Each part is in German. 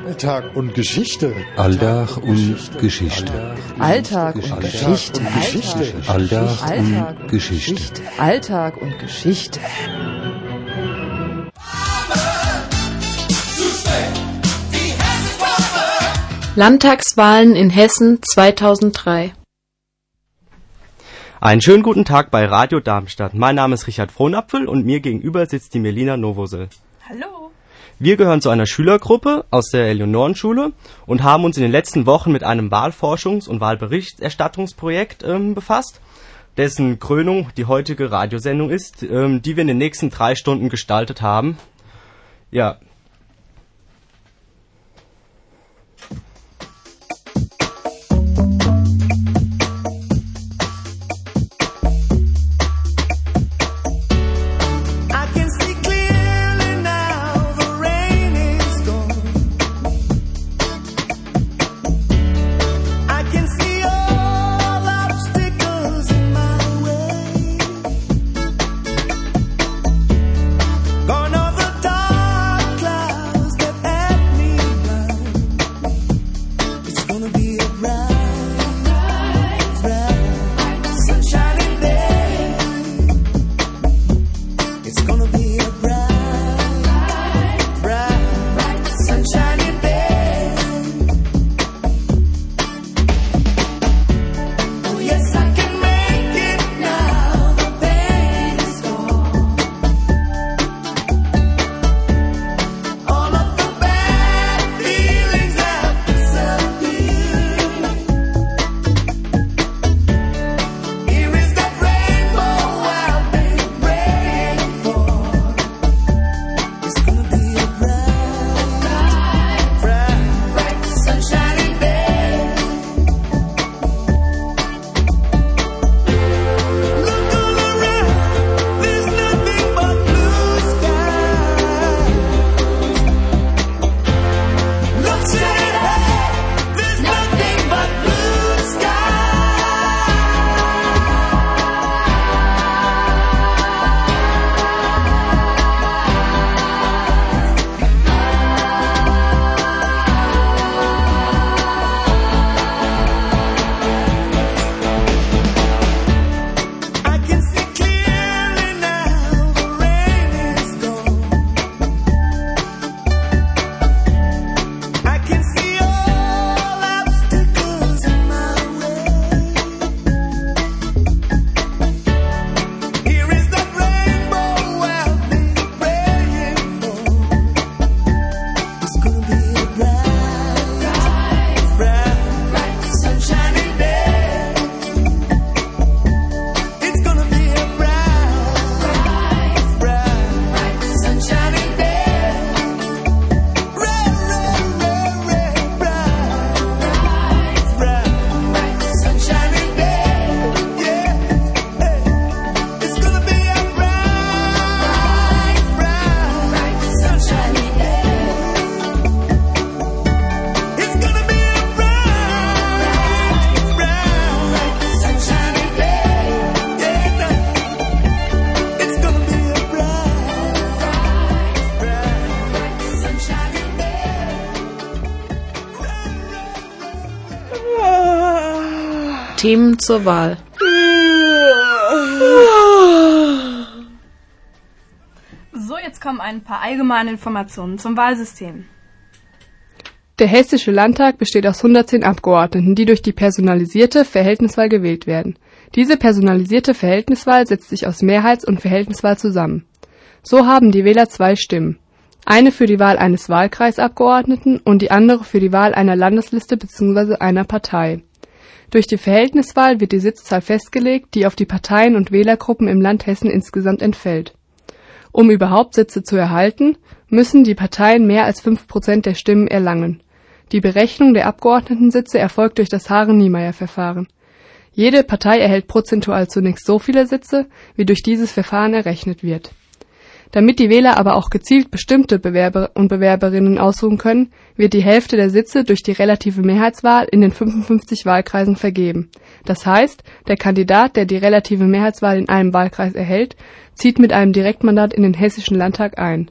Alltag und Geschichte. Alltag und Geschichte. Alltag und Geschichte. Alltag und Geschichte. Alltag und Geschichte. Landtagswahlen in Hessen 2003. Einen schönen guten Tag bei Radio Darmstadt. Mein Name ist Richard Frohnapfel und mir gegenüber sitzt die Melina Novosel. Hallo. Wir gehören zu einer Schülergruppe aus der Eleonorenschule und haben uns in den letzten Wochen mit einem Wahlforschungs- und Wahlberichterstattungsprojekt befasst, dessen Krönung die heutige Radiosendung ist, die wir in den nächsten 3 Stunden gestaltet haben. Ja. Themen zur Wahl. So, jetzt kommen ein paar allgemeine Informationen zum Wahlsystem. Der Hessische Landtag besteht aus 110 Abgeordneten, die durch die personalisierte Verhältniswahl gewählt werden. Diese personalisierte Verhältniswahl setzt sich aus Mehrheits- und Verhältniswahl zusammen. So haben die Wähler 2 Stimmen. Eine für die Wahl eines Wahlkreisabgeordneten und die andere für die Wahl einer Landesliste bzw. einer Partei. Durch die Verhältniswahl wird die Sitzzahl festgelegt, die auf die Parteien und Wählergruppen im Land Hessen insgesamt entfällt. Um überhaupt Sitze zu erhalten, müssen die Parteien mehr als 5% der Stimmen erlangen. Die Berechnung der Abgeordnetensitze erfolgt durch das Hare-Niemeyer-Verfahren. Jede Partei erhält prozentual zunächst so viele Sitze, wie durch dieses Verfahren errechnet wird. Damit die Wähler aber auch gezielt bestimmte Bewerber und Bewerberinnen aussuchen können, wird die Hälfte der Sitze durch die relative Mehrheitswahl in den 55 Wahlkreisen vergeben. Das heißt, der Kandidat, der die relative Mehrheitswahl in einem Wahlkreis erhält, zieht mit einem Direktmandat in den Hessischen Landtag ein.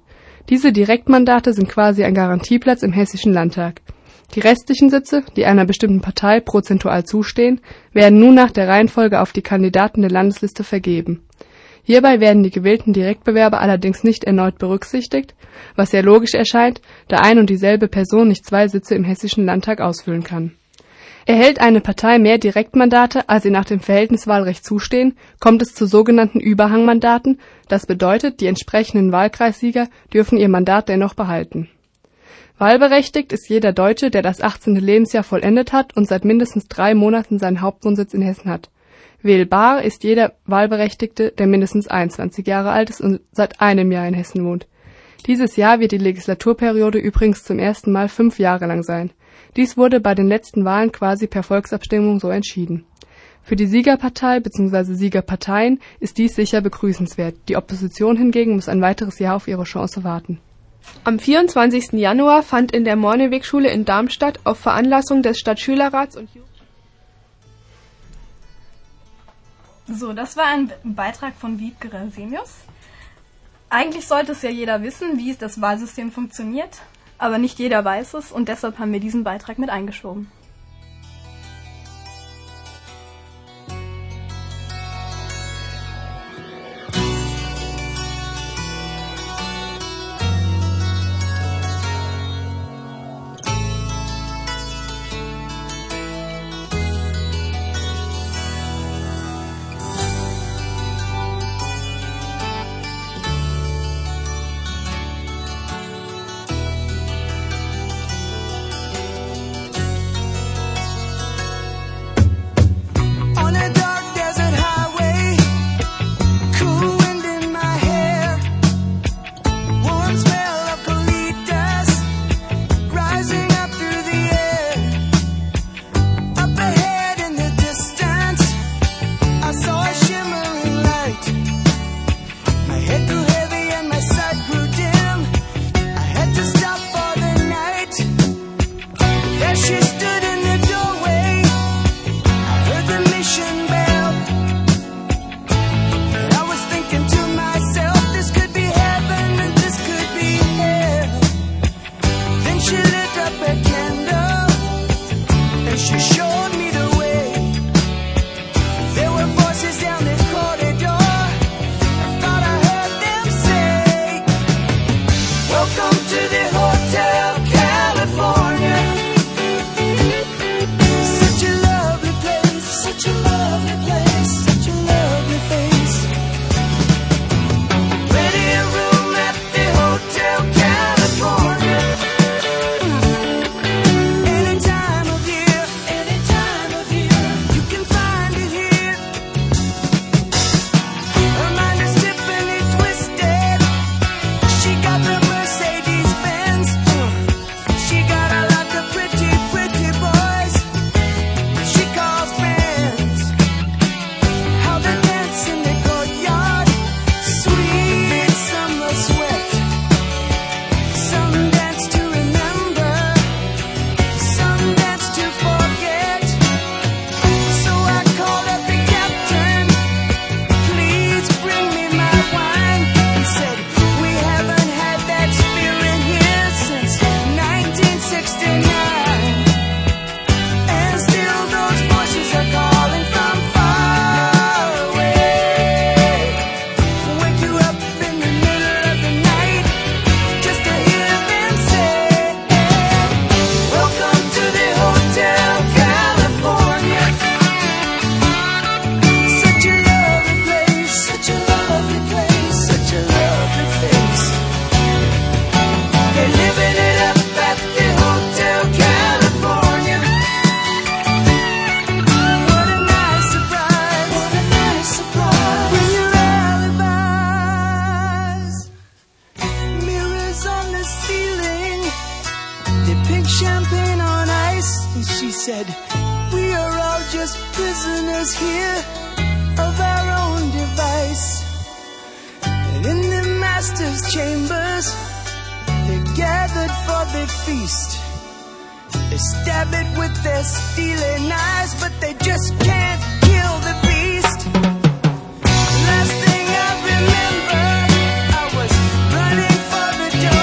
Diese Direktmandate sind quasi ein Garantieplatz im Hessischen Landtag. Die restlichen Sitze, die einer bestimmten Partei prozentual zustehen, werden nun nach der Reihenfolge auf die Kandidaten der Landesliste vergeben. Hierbei werden die gewählten Direktbewerber allerdings nicht erneut berücksichtigt, was sehr logisch erscheint, da ein und dieselbe Person nicht 2 Sitze im Hessischen Landtag ausfüllen kann. Erhält eine Partei mehr Direktmandate, als ihr nach dem Verhältniswahlrecht zustehen, kommt es zu sogenannten Überhangmandaten, das bedeutet, die entsprechenden Wahlkreissieger dürfen ihr Mandat dennoch behalten. Wahlberechtigt ist jeder Deutsche, der das 18. Lebensjahr vollendet hat und seit mindestens 3 Monaten seinen Hauptwohnsitz in Hessen hat. Wählbar ist jeder Wahlberechtigte, der mindestens 21 Jahre alt ist und seit einem Jahr in Hessen wohnt. Dieses Jahr wird die Legislaturperiode übrigens zum ersten Mal 5 Jahre lang sein. Dies wurde bei den letzten Wahlen quasi per Volksabstimmung so entschieden. Für die Siegerpartei bzw. Siegerparteien ist dies sicher begrüßenswert. Die Opposition hingegen muss ein weiteres Jahr auf ihre Chance warten. Am 24. Januar fand in der Mornewegschule in Darmstadt auf Veranlassung des Stadtschülerrats und So, das war ein Beitrag von Wiebke Resemius. Eigentlich sollte es ja jeder wissen, wie das Wahlsystem funktioniert, aber nicht jeder weiß es und deshalb haben wir diesen Beitrag mit eingeschoben. said, we are all just prisoners here of our own device. And in the master's chambers, they're gathered for the feast. They stab it with their steely knives, but they just can't kill the beast. Last thing I remember, I was running for the door.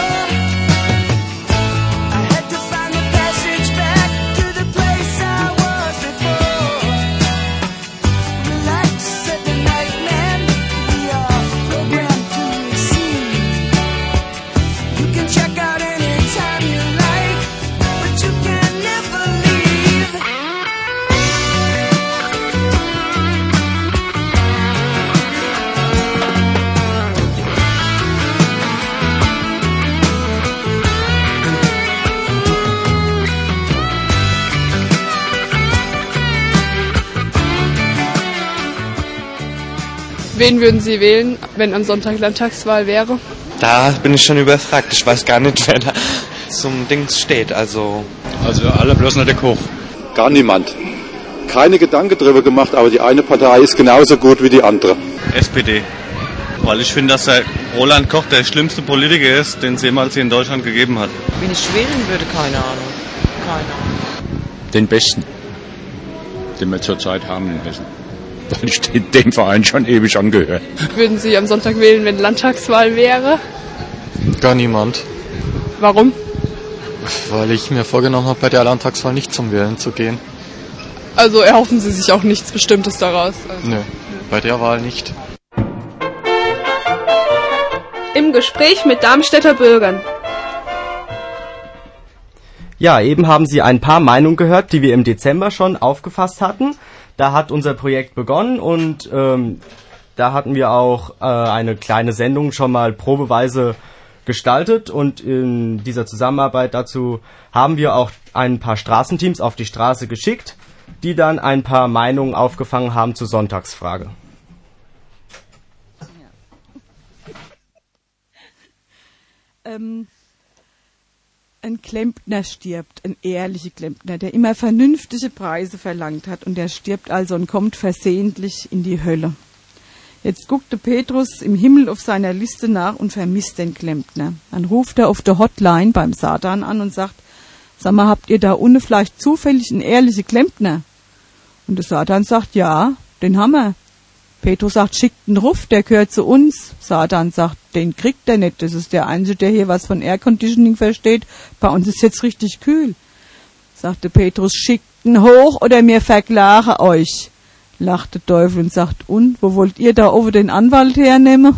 Wen würden Sie wählen, wenn am Sonntag Landtagswahl wäre? Da bin ich schon überfragt. Ich weiß gar nicht, wer da zum Dings steht. Also alle bloß nur der Koch. Gar niemand. Keine Gedanken drüber gemacht, aber die eine Partei ist genauso gut wie die andere. SPD. Weil ich finde, dass der Roland Koch der schlimmste Politiker ist, den es jemals hier in Deutschland gegeben hat. Wen ich wählen würde, keine Ahnung. Keine Ahnung. Den Besten, den wir zurzeit haben, den Besten. Weil ich den Verein schon ewig angehöre. Würden Sie am Sonntag wählen, wenn Landtagswahl wäre? Gar niemand. Warum? Weil ich mir vorgenommen habe, bei der Landtagswahl nicht zum Wählen zu gehen. Also erhoffen Sie sich auch nichts Bestimmtes daraus? Also. Nö, bei der Wahl nicht. Im Gespräch mit Darmstädter Bürgern. Ja, eben haben Sie ein paar Meinungen gehört, die wir im Dezember schon aufgefasst hatten. Da hat unser Projekt begonnen und da hatten wir auch eine kleine Sendung schon mal probeweise gestaltet und in dieser Zusammenarbeit dazu haben wir auch ein paar Straßenteams auf die Straße geschickt, die dann ein paar Meinungen aufgefangen haben zur Sonntagsfrage. Ein Klempner stirbt, ein ehrlicher Klempner, der immer vernünftige Preise verlangt hat und der stirbt also und kommt versehentlich in die Hölle. Jetzt guckte Petrus im Himmel auf seiner Liste nach und vermisst den Klempner. Dann ruft er auf der Hotline beim Satan an und sagt, sag mal, habt ihr da unten vielleicht zufällig einen ehrlichen Klempner? Und der Satan sagt, ja, den haben wir. Petrus sagt, schickt einen Ruf, der gehört zu uns. Satan sagt, den kriegt er nicht. Das ist der Einzige, der hier was von Airconditioning versteht. Bei uns ist jetzt richtig kühl. Sagte Petrus, schickt ihn hoch oder wir verklagen euch. Lachte der Teufel und sagt, und, wo wollt ihr da oben den Anwalt hernehmen?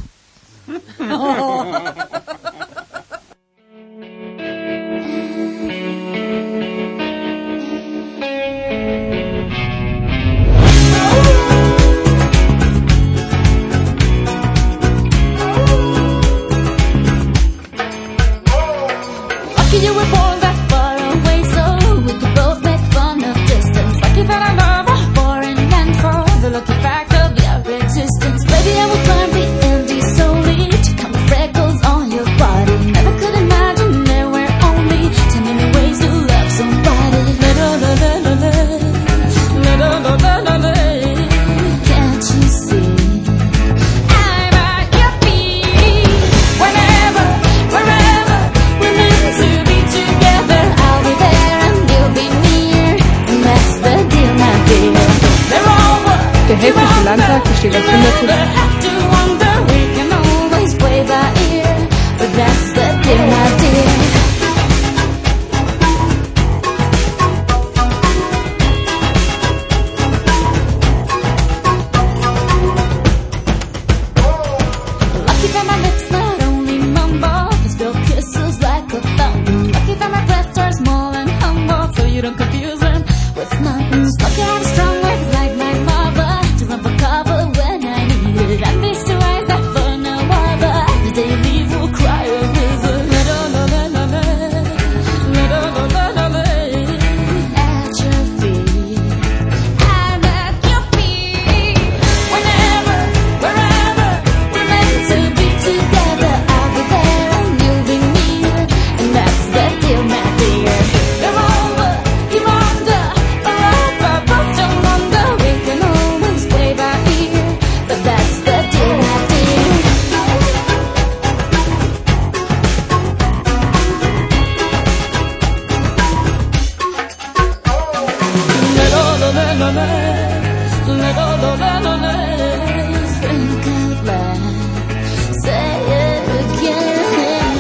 You were born that far away, so we could both make fun of distance. Lucky that I love a foreign land for the lucky fact of your existence. Baby, I will climb the Andes solely to count the freckles on your body. Never could imagine there were only 10 million ways to love somebody. Can't you see? I'm at your feet. Whenever, wherever we're meant to be together, I'll be there and you'll be near. And that's the deal, my dear. They're over. Der Hessische Landtag besteht aus 100%. Have to wonder, we can always play by ear. But that's the deal, my dear. Lucky that my lips not only mumble, they spill kisses like a fountain. Lucky that my breasts are small and humble, so you don't confuse them with nothing. Lucky I'm strong with like my mother, to run for cover when I need it. I'm used to rise up for no other. The day you leave will cry a river. At your feet, I'm at your feet. Whenever, wherever we're meant to be together, I'll be there and you'll be near. And that's the deal, my dear. You're over, you're under, or both don't wonder. We can always play by ear, but that's the deal, my dear. Think out loud, say it again.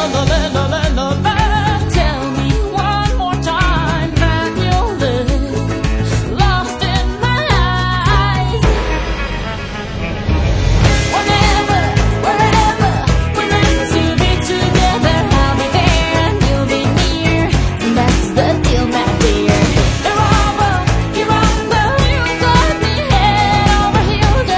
Tell me one more time that you'll live lost in my eyes. Whenever, wherever we're meant to be together, I'll be there and you'll be near. And that's the deal, my dear. You're over, you're under, you got me head over heels.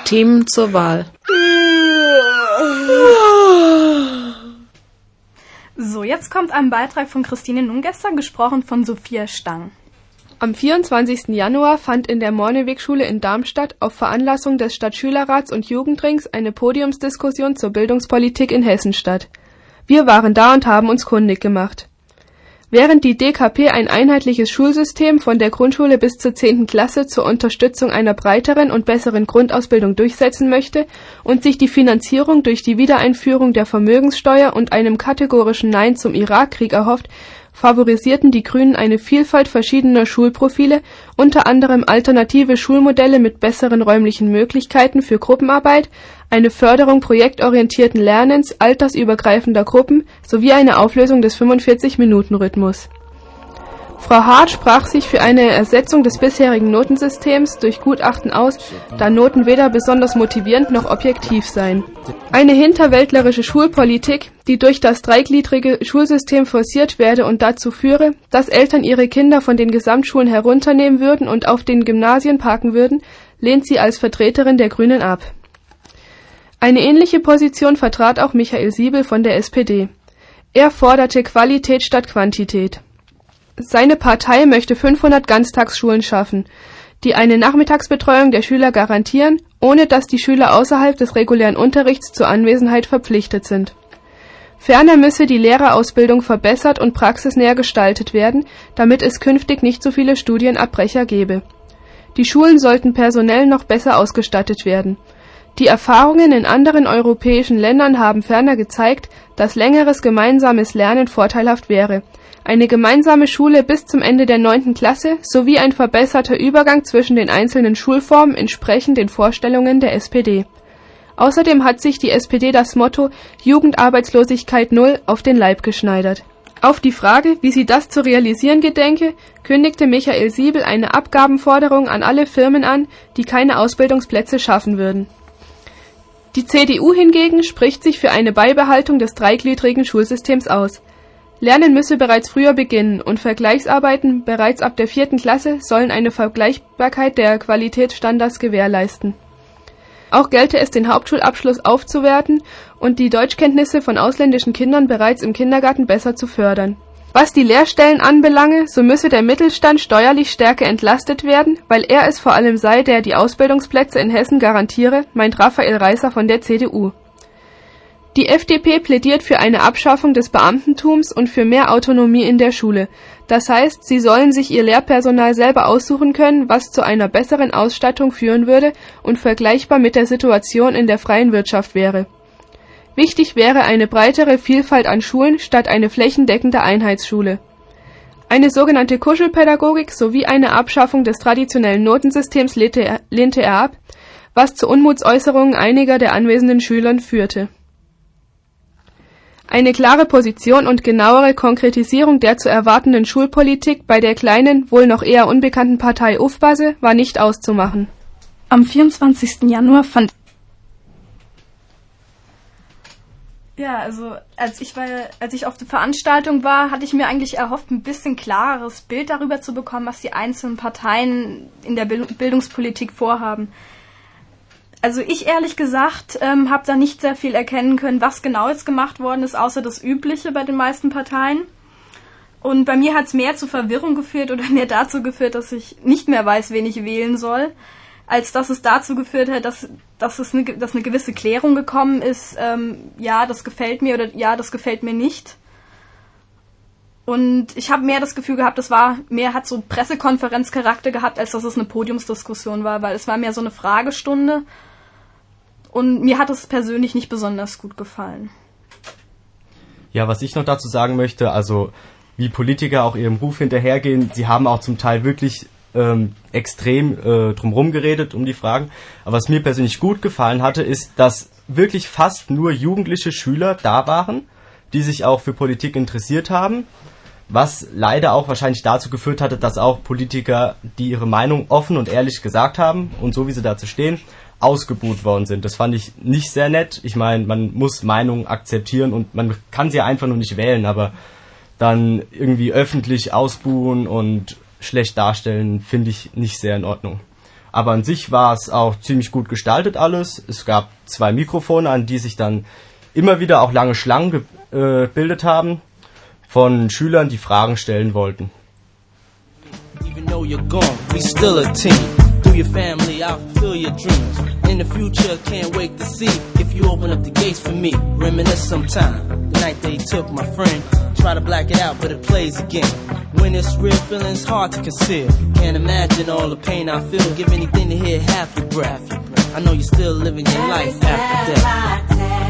Themen zur Wahl. So, jetzt kommt ein Beitrag von Christine Nungester, gesprochen von Sophia Stang. Am 24. Januar fand in der Mornewegschule in Darmstadt auf Veranlassung des Stadtschülerrats und Jugendrings eine Podiumsdiskussion zur Bildungspolitik in Hessen statt. Wir waren da und haben uns kundig gemacht. Während die DKP ein einheitliches Schulsystem von der Grundschule bis zur 10. Klasse zur Unterstützung einer breiteren und besseren Grundausbildung durchsetzen möchte und sich die Finanzierung durch die Wiedereinführung der Vermögenssteuer und einem kategorischen Nein zum Irakkrieg erhofft, favorisierten die Grünen eine Vielfalt verschiedener Schulprofile, unter anderem alternative Schulmodelle mit besseren räumlichen Möglichkeiten für Gruppenarbeit, eine Förderung projektorientierten Lernens altersübergreifender Gruppen sowie eine Auflösung des 45-Minuten-Rhythmus. Frau Hart sprach sich für eine Ersetzung des bisherigen Notensystems durch Gutachten aus, da Noten weder besonders motivierend noch objektiv seien. Eine hinterwäldlerische Schulpolitik, die durch das dreigliedrige Schulsystem forciert werde und dazu führe, dass Eltern ihre Kinder von den Gesamtschulen herunternehmen würden und auf den Gymnasien parken würden, lehnt sie als Vertreterin der Grünen ab. Eine ähnliche Position vertrat auch Michael Siebel von der SPD. Er forderte Qualität statt Quantität. Seine Partei möchte 500 Ganztagsschulen schaffen, die eine Nachmittagsbetreuung der Schüler garantieren, ohne dass die Schüler außerhalb des regulären Unterrichts zur Anwesenheit verpflichtet sind. Ferner müsse die Lehrerausbildung verbessert und praxisnäher gestaltet werden, damit es künftig nicht so viele Studienabbrecher gebe. Die Schulen sollten personell noch besser ausgestattet werden. Die Erfahrungen in anderen europäischen Ländern haben ferner gezeigt, dass längeres gemeinsames Lernen vorteilhaft wäre. Eine gemeinsame Schule bis zum Ende der 9. Klasse sowie ein verbesserter Übergang zwischen den einzelnen Schulformen entsprechen den Vorstellungen der SPD. Außerdem hat sich die SPD das Motto Jugendarbeitslosigkeit null auf den Leib geschneidert. Auf die Frage, wie sie das zu realisieren gedenke, kündigte Michael Siebel eine Abgabenforderung an alle Firmen an, die keine Ausbildungsplätze schaffen würden. Die CDU hingegen spricht sich für eine Beibehaltung des dreigliedrigen Schulsystems aus. Lernen müsse bereits früher beginnen und Vergleichsarbeiten bereits ab der 4. Klasse sollen eine Vergleichbarkeit der Qualitätsstandards gewährleisten. Auch gelte es, den Hauptschulabschluss aufzuwerten und die Deutschkenntnisse von ausländischen Kindern bereits im Kindergarten besser zu fördern. Was die Lehrstellen anbelange, so müsse der Mittelstand steuerlich stärker entlastet werden, weil er es vor allem sei, der die Ausbildungsplätze in Hessen garantiere, meint Raphael Reißer von der CDU. Die FDP plädiert für eine Abschaffung des Beamtentums und für mehr Autonomie in der Schule. Das heißt, sie sollen sich ihr Lehrpersonal selber aussuchen können, was zu einer besseren Ausstattung führen würde und vergleichbar mit der Situation in der freien Wirtschaft wäre. Wichtig wäre eine breitere Vielfalt an Schulen statt eine flächendeckende Einheitsschule. Eine sogenannte Kuschelpädagogik sowie eine Abschaffung des traditionellen Notensystems lehnte er ab, was zu Unmutsäußerungen einiger der anwesenden Schülern führte. Eine klare Position und genauere Konkretisierung der zu erwartenden Schulpolitik bei der kleinen, wohl noch eher unbekannten Partei Ufbase war nicht auszumachen. Am 24. Januar fand als ich auf der Veranstaltung war, hatte ich mir eigentlich erhofft, ein bisschen klareres Bild darüber zu bekommen, was die einzelnen Parteien in der Bildungspolitik vorhaben. Also ich ehrlich gesagt habe da nicht sehr viel erkennen können, was genau jetzt gemacht worden ist, außer das Übliche bei den meisten Parteien. Und bei mir hat es mehr zu Verwirrung geführt oder mehr dazu geführt, dass ich nicht mehr weiß, wen ich wählen soll, als dass es dazu geführt hat, dass eine gewisse Klärung gekommen ist, ja, das gefällt mir oder ja, das gefällt mir nicht. Und ich habe mehr das Gefühl gehabt, hat so Pressekonferenzcharakter gehabt, als dass es eine Podiumsdiskussion war, weil es war mehr so eine Fragestunde. Und mir hat es persönlich nicht besonders gut gefallen. Ja, was ich noch dazu sagen möchte, also wie Politiker auch ihrem Ruf hinterhergehen, sie haben auch zum Teil wirklich extrem drumherum geredet um die Fragen. Aber was mir persönlich gut gefallen hatte, ist, dass wirklich fast nur jugendliche Schüler da waren, die sich auch für Politik interessiert haben, was leider auch wahrscheinlich dazu geführt hatte, dass auch Politiker, die ihre Meinung offen und ehrlich gesagt haben und so wie sie dazu stehen, ausgebuht worden sind. Das fand ich nicht sehr nett. Ich meine, man muss Meinungen akzeptieren und man kann sie einfach nur nicht wählen, aber dann irgendwie öffentlich ausbuhen und schlecht darstellen, finde ich nicht sehr in Ordnung. Aber an sich war es auch ziemlich gut gestaltet alles. Es gab 2 Mikrofone, an die sich dann immer wieder auch lange Schlangen gebildet haben von Schülern, die Fragen stellen wollten. Even though you're gone, we still a team. Through your family, I'll fulfill your dreams. In the future, can't wait to see if you open up the gates for me. Reminisce sometime, the night they took my friend. Try to black it out, but it plays again. When it's real, feeling's hard to conceal. Can't imagine all the pain I feel. Give anything to hear half your breath. I know you're still living your life after death.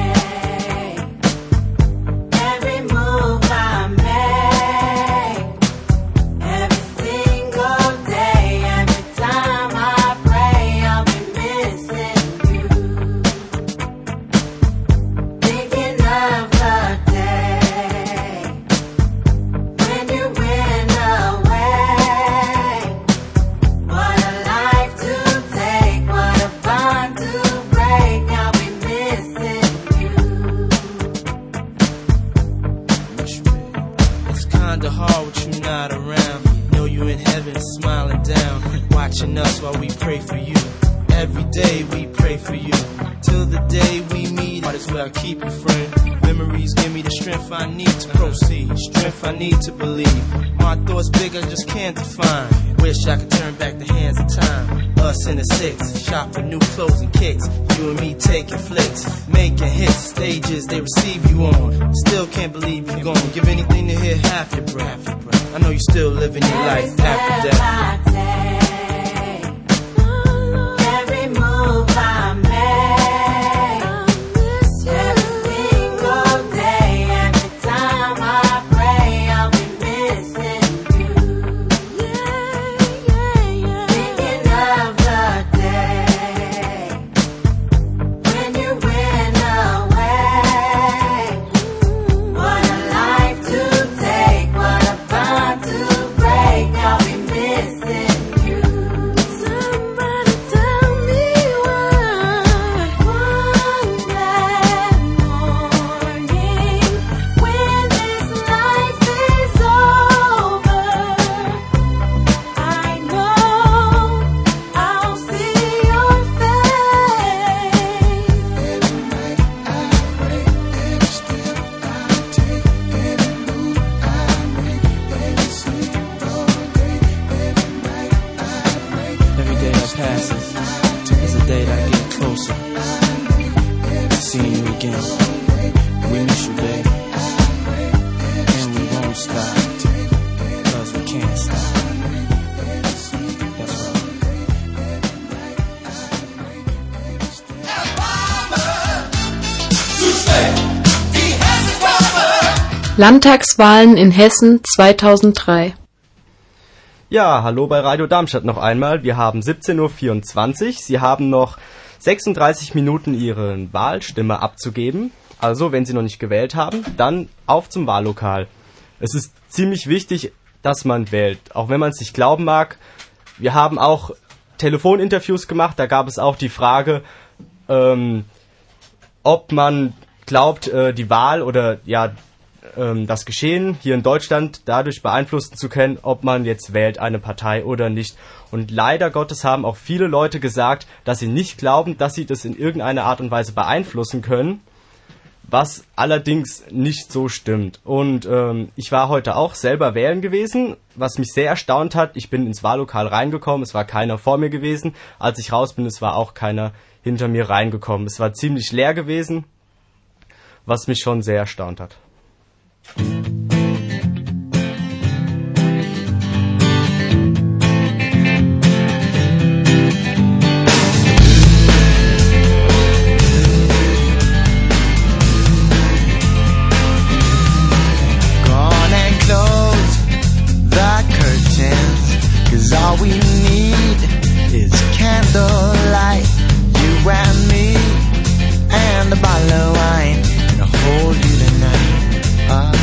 Watching us while we pray for you. Every day we pray for you. Till the day we meet, might as well keep you, friend. Memories give me the strength I need to proceed. Strength I need to believe. My thoughts big, I just can't define. Wish I could turn back the hands of time. Us in the 6, shop for new clothes and kicks. You and me taking flicks, making hits. Stages they receive you on. Still can't believe you're gone. Give anything to hear half your breath. I know you're still living your life after death. Landtagswahlen in Hessen 2003. Ja, hallo bei Radio Darmstadt noch einmal. Wir haben 17:24 Uhr. Sie haben noch 36 Minuten Ihre Wahlstimme abzugeben. Also, wenn Sie noch nicht gewählt haben, dann auf zum Wahllokal. Es ist ziemlich wichtig, dass man wählt, auch wenn man es nicht glauben mag. Wir haben auch Telefoninterviews gemacht. Da gab es auch die Frage, ob man glaubt, die Wahl oder ja das Geschehen hier in Deutschland dadurch beeinflussen zu können, ob man jetzt wählt eine Partei oder nicht. Und leider Gottes haben auch viele Leute gesagt, dass sie nicht glauben, dass sie das in irgendeiner Art und Weise beeinflussen können, was allerdings nicht so stimmt. Und ich war heute auch selber wählen gewesen, was mich sehr erstaunt hat. Ich bin ins Wahllokal reingekommen, es war keiner vor mir gewesen. Als ich raus bin, es war auch keiner hinter mir reingekommen. Es war ziemlich leer gewesen, was mich schon sehr erstaunt hat. All we need is candlelight, you and me, and a bottle of wine to hold you tonight.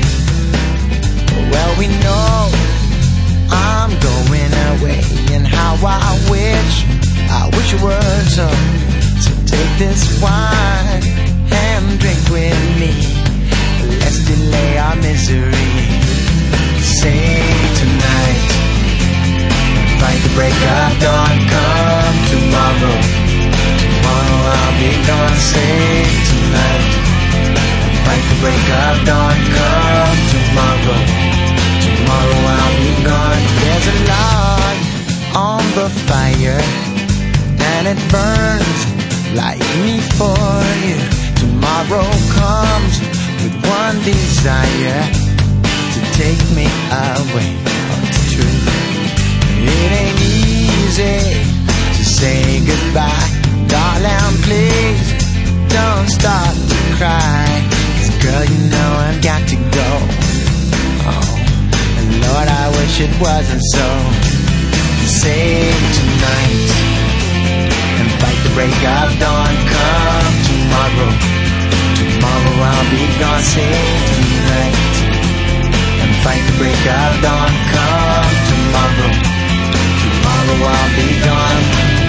Well, we know I'm going away, and how I wish you were so take this wine and drink with me. Let's delay our misery. Say tonight, fight the break of dawn. Come tomorrow, tomorrow I'll be gone. Save tonight, fight the break of dawn. Come tomorrow, tomorrow I'll be gone. There's a log on the fire, and it burns like me for you. Tomorrow comes with one desire, to take me away. It's true, it ain't easy to say goodbye. Darling, please don't start to cry, 'cause girl, you know I've got to go. Oh, and Lord, I wish it wasn't so. Save tonight and fight the break of dawn. Come tomorrow, tomorrow I'll be gone. Save tonight and fight the break of dawn. Come tomorrow, tomorrow I'll be gone.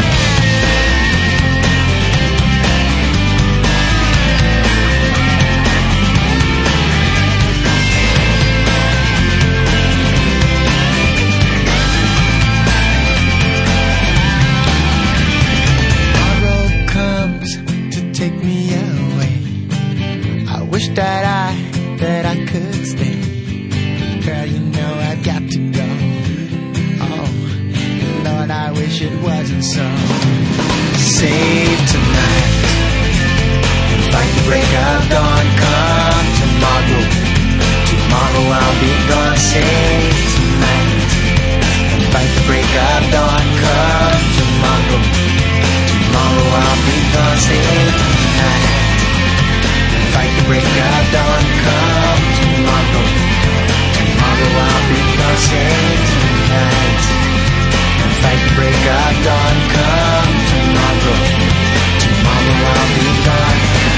Wish that I could stay. Girl, you know I've got to go. Oh, Lord, I wish it wasn't so. Save tonight and fight the break of dawn. Come tomorrow, tomorrow I'll be gone. Save tonight and fight the break of dawn. Come tomorrow, tomorrow I'll be gone. Save tonight, fight the break of dawn. Come tomorrow, tomorrow I'll be gone. Save tonight and fight the break of dawn. Come tomorrow, tomorrow I'll be gone.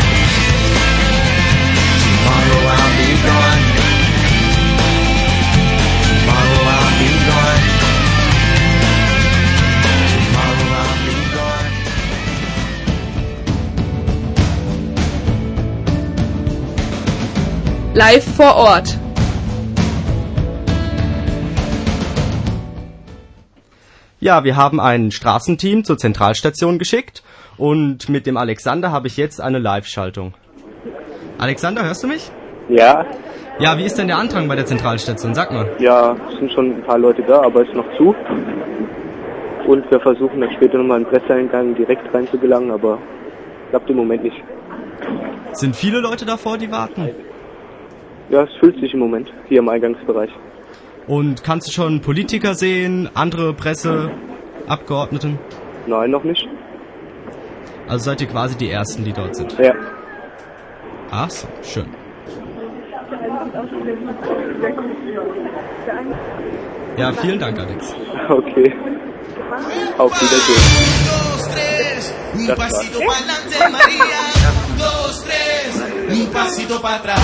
Tomorrow I'll be gone. Tomorrow I'll be gone. Tomorrow I'll be gone. Live vor Ort. Ja, wir haben ein Straßenteam zur Zentralstation geschickt und mit dem Alexander habe ich jetzt eine Live-Schaltung. Alexander, hörst du mich? Ja. Ja, wie ist denn der Andrang bei der Zentralstation? Sag mal. Ja, es sind schon ein paar Leute da, aber es ist noch zu. Und wir versuchen dann später nochmal einen Presseeingang direkt rein zu gelangen, aber klappt im Moment nicht. Sind viele Leute davor, die warten? Ja, es füllt sich im Moment hier im Eingangsbereich. Und kannst du schon Politiker sehen, andere Presse, Abgeordneten? Nein, noch nicht. Also seid ihr quasi die Ersten, die dort sind? Ja. Ach so, schön. Ja, vielen Dank, Alex. Okay. Auf Wiedersehen. Un pasito pa'lante, María. 2, 3, un pasito para atrás.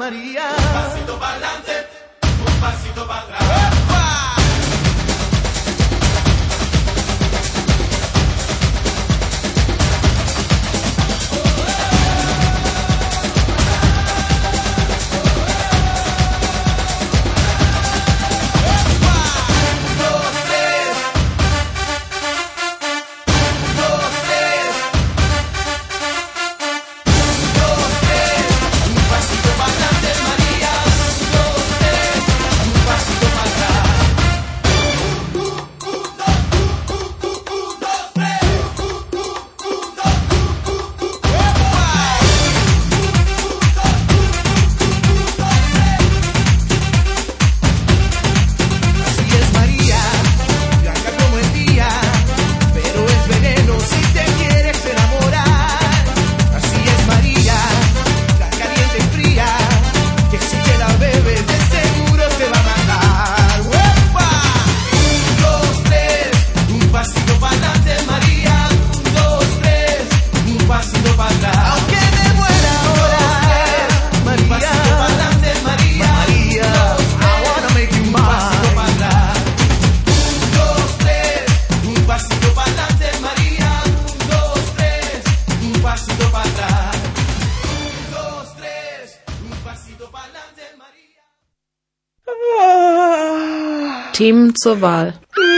María. Un pasito para adelante, un pasito para atrás. Themen zur Wahl.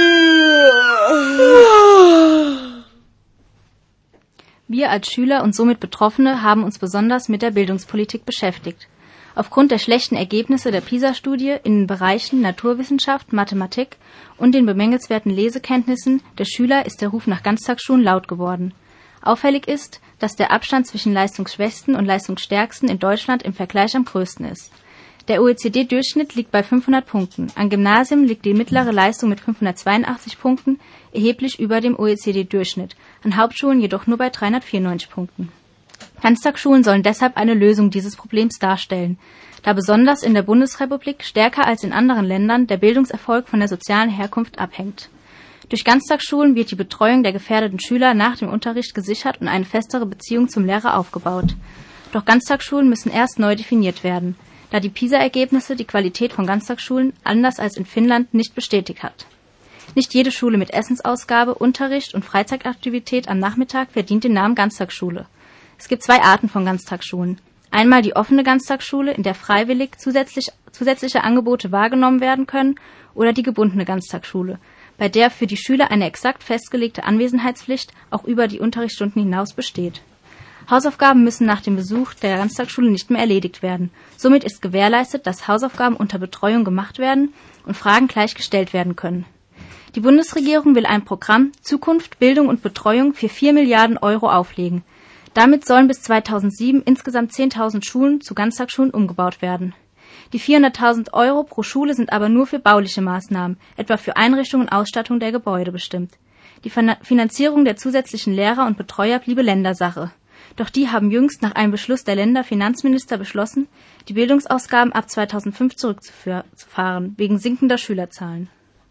Wir als Schüler und somit Betroffene haben uns besonders mit der Bildungspolitik beschäftigt. Aufgrund der schlechten Ergebnisse der PISA-Studie in den Bereichen Naturwissenschaft, Mathematik und den bemängelswerten Lesekenntnissen der Schüler ist der Ruf nach Ganztagsschulen laut geworden. Auffällig ist, dass der Abstand zwischen Leistungsschwächsten und Leistungsstärksten in Deutschland im Vergleich am größten ist. Der OECD-Durchschnitt liegt bei 500 Punkten. An Gymnasien liegt die mittlere Leistung mit 582 Punkten erheblich über dem OECD-Durchschnitt, an Hauptschulen jedoch nur bei 394 Punkten. Ganztagsschulen sollen deshalb eine Lösung dieses Problems darstellen, da besonders in der Bundesrepublik stärker als in anderen Ländern der Bildungserfolg von der sozialen Herkunft abhängt. Durch Ganztagsschulen wird die Betreuung der gefährdeten Schüler nach dem Unterricht gesichert und eine festere Beziehung zum Lehrer aufgebaut. Doch Ganztagsschulen müssen erst neu definiert werden, da die PISA-Ergebnisse die Qualität von Ganztagsschulen anders als in Finnland nicht bestätigt hat. Nicht jede Schule mit Essensausgabe, Unterricht und Freizeitaktivität am Nachmittag verdient den Namen Ganztagsschule. Es gibt zwei Arten von Ganztagsschulen. Einmal die offene Ganztagsschule, in der freiwillig zusätzliche Angebote wahrgenommen werden können, oder die gebundene Ganztagsschule, bei der für die Schüler eine exakt festgelegte Anwesenheitspflicht auch über die Unterrichtsstunden hinaus besteht. Hausaufgaben müssen nach dem Besuch der Ganztagsschule nicht mehr erledigt werden. Somit ist gewährleistet, dass Hausaufgaben unter Betreuung gemacht werden und Fragen gleich gestellt werden können. Die Bundesregierung will ein Programm Zukunft, Bildung und Betreuung für 4 Milliarden Euro auflegen. Damit sollen bis 2007 insgesamt 10.000 Schulen zu Ganztagsschulen umgebaut werden. Die 400.000 Euro pro Schule sind aber nur für bauliche Maßnahmen, etwa für Einrichtung und Ausstattung der Gebäude bestimmt. Die Finanzierung der zusätzlichen Lehrer und Betreuer bliebe Ländersache. Doch die haben jüngst nach einem Beschluss der Länderfinanzminister beschlossen, die Bildungsausgaben ab 2005 zurückzufahren, wegen sinkender Schülerzahlen.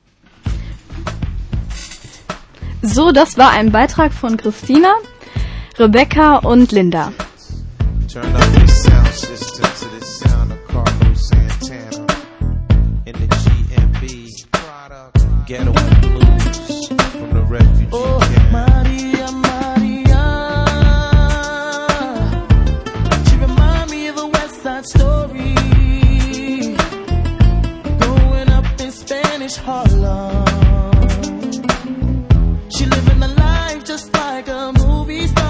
So, das war ein Beitrag von Christina, Rebecca und Linda. Turn up the sound system to the sound of Carlos Santana in the GMB Ghetto Blues from the refugee camp. Maria, Maria, she remind me of a West Side Story, growing up in Spanish Harlem. She living a life just like a movie star.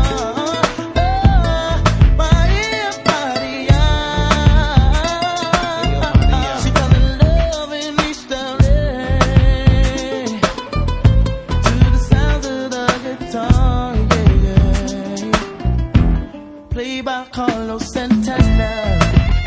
Carlos Santana.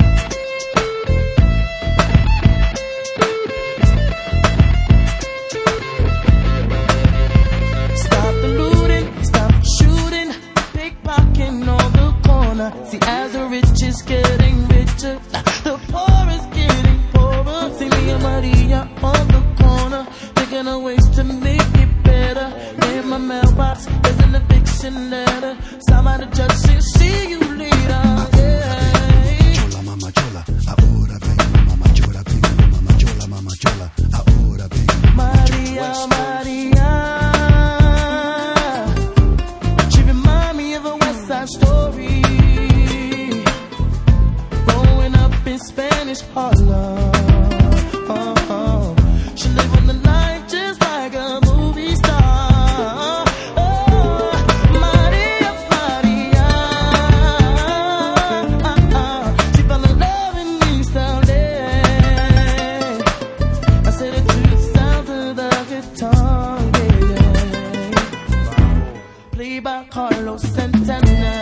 Stop the looting, stop the shooting, pickpocketing on the corner. See, as the rich is getting richer, the poor is getting poorer. See me and Maria on the corner, thinking of ways to make it better. In my mailbox, there's an eviction letter. Somebody just said, see you later. Yeah. Harlem. She live on the line just like a movie star. Oh, Maria, Maria. She fell in love in East LA. I said it to the sound of the guitar, yeah. Played by Carlos Santana.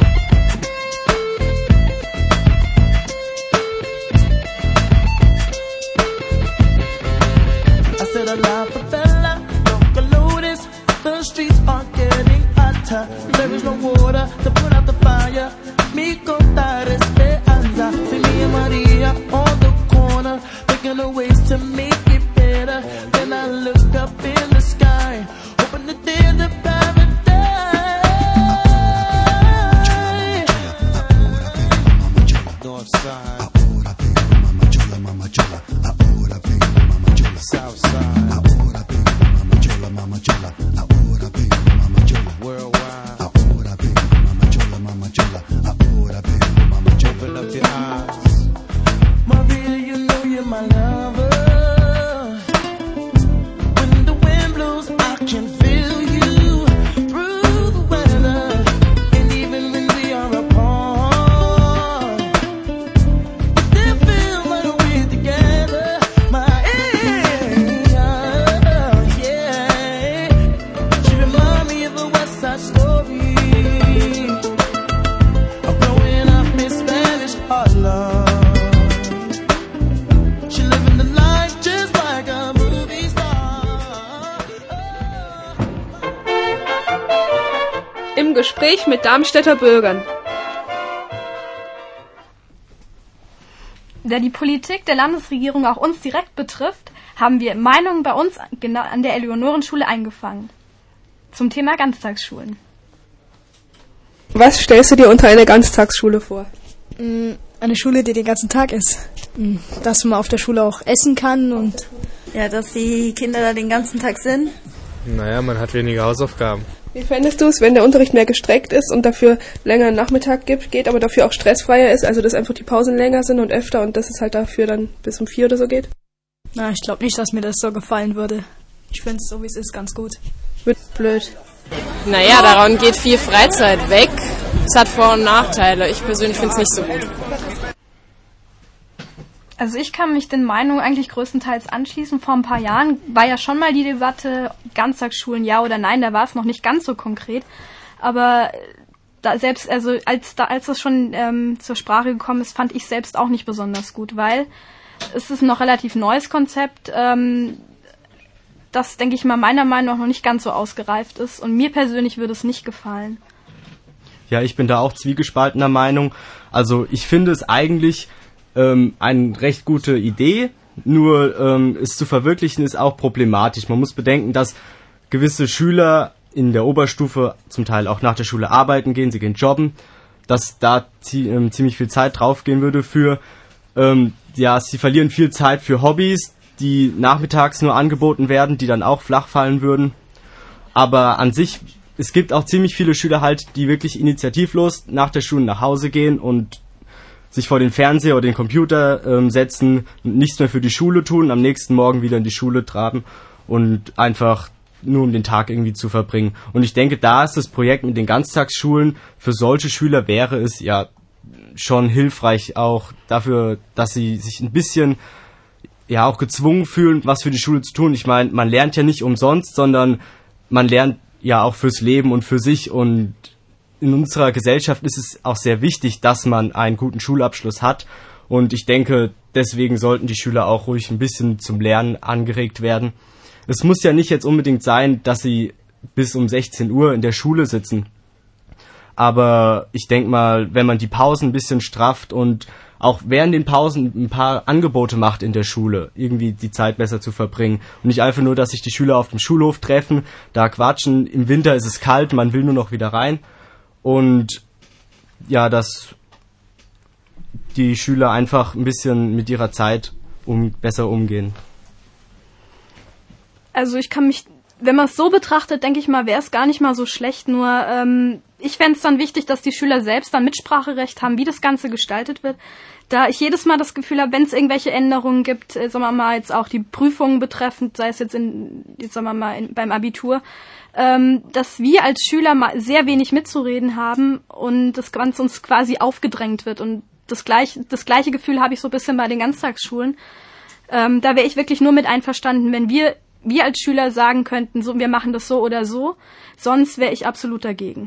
I said a la favela, don't notice. The streets are getting hotter. There is no water to put out the fire. Mi contar esperanza. See me and Maria on the corner, thinking of ways to make it better. Then I look up in the sky, hoping that there's a paradise. North side. South side. Worldwide. Open up your eyes. Maria, you know you're my lover. When the wind blows, I can feel you through the weather. And even when we are apart, it still feels like we're together. My yeah. She remind me of a West Side Story. Of growing up in Spanish Harlem. She living the life just like a movie star. Im Gespräch mit Darmstädter Bürgern. Da die Politik der Landesregierung auch uns direkt betrifft, haben wir Meinungen bei uns an der Eleonorenschule eingefangen. Zum Thema Ganztagsschulen. Was stellst du dir unter einer Ganztagsschule vor? Eine Schule, die den ganzen Tag ist. Dass man auf der Schule auch essen kann und... Ja, dass die Kinder da den ganzen Tag sind. Naja, man hat weniger Hausaufgaben. Wie fändest du es, wenn der Unterricht mehr gestreckt ist und dafür länger Nachmittag geht, aber dafür auch stressfreier ist, also dass einfach die Pausen länger sind und öfter und dass es halt dafür dann bis um 4 oder so geht? Na, ich glaube nicht, dass mir das so gefallen würde. Ich finde es so, wie es ist, ganz gut. Wird blöd. Naja, daran geht viel Freizeit weg. Es hat Vor- und Nachteile. Ich persönlich finde es nicht so gut. Also ich kann mich den Meinungen eigentlich größtenteils anschließen. Vor ein paar Jahren war ja schon mal die Debatte, Ganztagsschulen ja oder nein, da war es noch nicht ganz so konkret. Aber da selbst, also als das schon zur Sprache gekommen ist, fand ich selbst auch nicht besonders gut, weil es ist ein noch relativ neues Konzept, das, denke ich mal, meiner Meinung nach noch nicht ganz so ausgereift ist. Und mir persönlich würde es nicht gefallen. Ja, ich bin da auch zwiegespaltener Meinung. Also ich finde es eigentlich eine recht gute Idee, nur es zu verwirklichen ist auch problematisch. Man muss bedenken, dass gewisse Schüler in der Oberstufe zum Teil auch nach der Schule arbeiten gehen, sie gehen jobben, dass da ziemlich viel Zeit draufgehen würde für, sie verlieren viel Zeit für Hobbys, die nachmittags nur angeboten werden, die dann auch flach fallen würden. Aber an sich, es gibt auch ziemlich viele Schüler halt, die wirklich initiativlos nach der Schule nach Hause gehen und sich vor den Fernseher oder den Computer setzen, nichts mehr für die Schule tun, am nächsten Morgen wieder in die Schule traben und einfach nur um den Tag irgendwie zu verbringen. Und ich denke, da ist das Projekt mit den Ganztagsschulen, für solche Schüler wäre es ja schon hilfreich auch dafür, dass sie sich ein bisschen ja auch gezwungen fühlen, was für die Schule zu tun. Ich meine, man lernt ja nicht umsonst, sondern man lernt ja auch fürs Leben und für sich, und in unserer Gesellschaft ist es auch sehr wichtig, dass man einen guten Schulabschluss hat, und ich denke, deswegen sollten die Schüler auch ruhig ein bisschen zum Lernen angeregt werden. Es muss ja nicht jetzt unbedingt sein, dass sie bis um 16 Uhr in der Schule sitzen, aber ich denke mal, wenn man die Pausen ein bisschen strafft und auch während den Pausen ein paar Angebote macht in der Schule, irgendwie die Zeit besser zu verbringen. Und nicht einfach nur, dass sich die Schüler auf dem Schulhof treffen, da quatschen, im Winter ist es kalt, man will nur noch wieder rein. Und ja, dass die Schüler einfach ein bisschen mit ihrer Zeit besser umgehen. Also ich kann mich wenn man es so betrachtet, denke ich mal, wäre es gar nicht mal so schlecht. Nur ich fände es dann wichtig, dass die Schüler selbst dann Mitspracherecht haben, wie das Ganze gestaltet wird. Da ich jedes Mal das Gefühl habe, wenn es irgendwelche Änderungen gibt, sagen wir mal jetzt auch die Prüfungen betreffend, sei es jetzt sagen wir mal beim Abitur, dass wir als Schüler mal sehr wenig mitzureden haben und das Ganze uns quasi aufgedrängt wird. Und das gleiche Gefühl habe ich so ein bisschen bei den Ganztagsschulen. Da wäre ich wirklich nur mit einverstanden, wenn wir als Schüler sagen könnten, so, wir machen das so oder so. Sonst wäre ich absolut dagegen.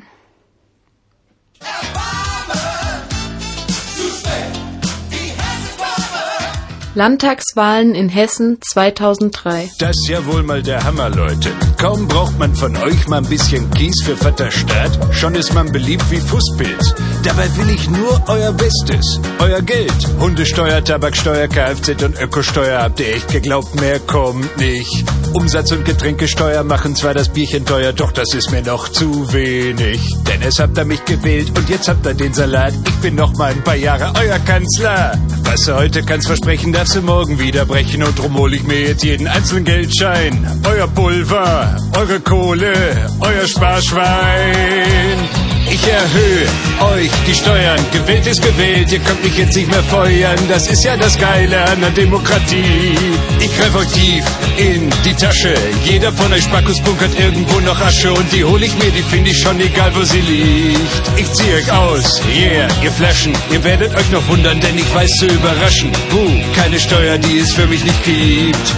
Landtagswahlen in Hessen 2003. Das ist ja wohl mal der Hammer, Leute. Kaum braucht man von euch mal ein bisschen Kies für Vaterstaat, schon ist man beliebt wie Fußpilz. Dabei will ich nur euer Bestes, euer Geld. Hundesteuer, Tabaksteuer, Kfz und Ökosteuer, habt ihr echt geglaubt, mehr kommt nicht. Umsatz- und Getränkesteuer machen zwar das Bierchen teuer, doch das ist mir noch zu wenig. Denn es habt ihr mich gewählt und jetzt habt ihr den Salat. Ich bin noch mal ein paar Jahre euer Kanzler. Was du heute kannst versprechen, darfst du morgen wieder brechen und drum hol ich mir jetzt jeden einzelnen Geldschein. Euer Pulver, eure Kohle, euer Sparschwein. Ich erhöhe euch die Steuern, gewählt ist gewählt, ihr könnt mich jetzt nicht mehr feuern, das ist ja das Geile an der Demokratie. Ich greif euch tief in die Tasche, jeder von euch Spackos bunkert irgendwo noch Asche und die hol ich mir, die finde ich schon egal, wo sie liegt. Ich zieh euch aus, yeah, ihr Flaschen, ihr werdet euch noch wundern, denn ich weiß zu überraschen. Keine Steuer, die es für mich nicht gibt.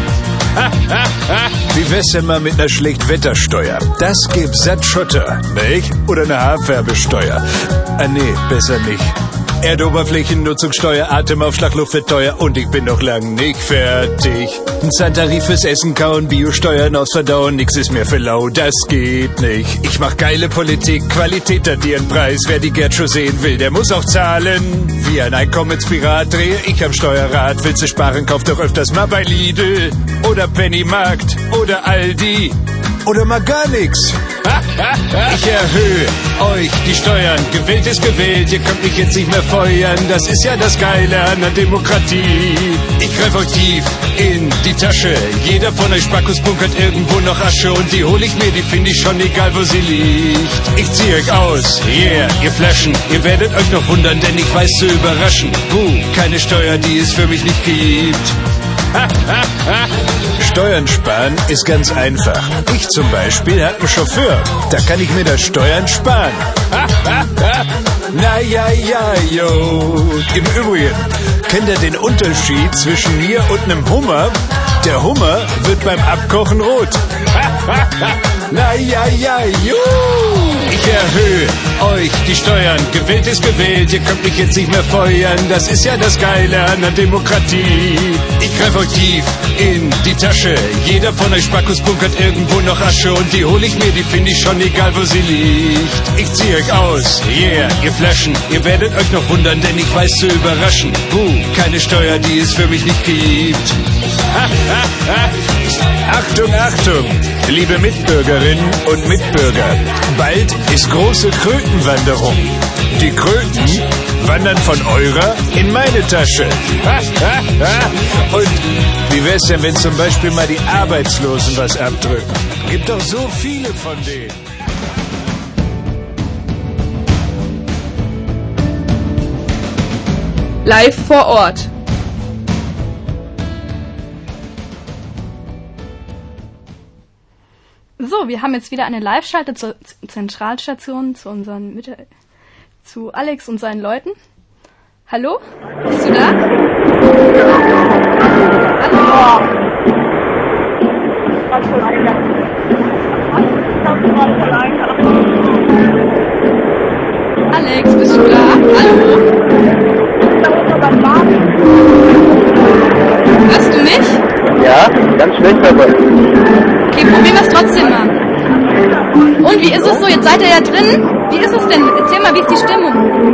Wie wär's denn mal mit einer Schlechtwettersteuer? Das gibt satt Schotter, nicht? Oder eine Haarfärbesteuer. Nee, besser nicht. Erdoberflächennutzungssteuer, Atemaufschlag, Luft wird teuer und ich bin noch lang nicht fertig. Ein Zahntarif fürs Essen kauen, Biosteuern aus Verdauen, nix ist mehr für lau, das geht nicht. Ich mach geile Politik, Qualität hat ihren Preis, wer die Gerd schon sehen will, der muss auch zahlen. Wie ein Einkommenspirat drehe ich am Steuerrad, willst du sparen, kauf doch öfters mal bei Lidl oder Pennymarkt oder Aldi. Oder mal gar nix. Ich erhöhe euch die Steuern. Gewählt ist gewählt, ihr könnt mich jetzt nicht mehr feuern. Das ist ja das Geile an der Demokratie. Ich greif euch tief in die Tasche. Jeder von euch Spackos bunkert irgendwo noch Asche und die hol ich mir, die finde ich schon egal, wo sie liegt. Ich zieh euch aus, yeah, ihr Flaschen. Ihr werdet euch noch wundern, denn ich weiß zu überraschen. Keine Steuer, die es für mich nicht gibt. Steuern sparen ist ganz einfach. Ich zum Beispiel habe einen Chauffeur. Da kann ich mir das Steuern sparen. Na ja, jo. Im Übrigen, kennt ihr den Unterschied zwischen mir und einem Hummer? Der Hummer wird beim Abkochen rot. Na ja, jo. Ich erhöhe euch die Steuern. Gewählt ist gewählt, ihr könnt mich jetzt nicht mehr feuern. Das ist ja das Geile an der Demokratie. Ich greif euch tief in die Tasche. Jeder von euch Spackos bunkert irgendwo noch Asche und die hol ich mir, die finde ich schon egal, wo sie liegt. Ich zieh euch aus, yeah, ihr Flaschen. Ihr werdet euch noch wundern, denn ich weiß zu überraschen. Keine Steuer, die es für mich nicht gibt. Achtung, Achtung, liebe Mitbürgerinnen und Mitbürger. Bald ist große Krötenwanderung. Die Kröten wandern von eurer in meine Tasche. Und wie wär's denn, wenn zum Beispiel mal die Arbeitslosen was abdrücken? Gibt doch so viele von denen. Live vor Ort. So, wir haben jetzt wieder eine Live-Schalte zur Zentralstation, zu Alex und seinen Leuten. Hallo? Bist du da? Hallo? Alex, bist du da? Hallo? Hörst du mich? Ja, ganz schlecht aber. Okay, probieren wir es trotzdem mal. Und wie ist es so? Jetzt seid ihr ja drin. Wie ist es denn? Erzähl mal, wie ist die Stimmung?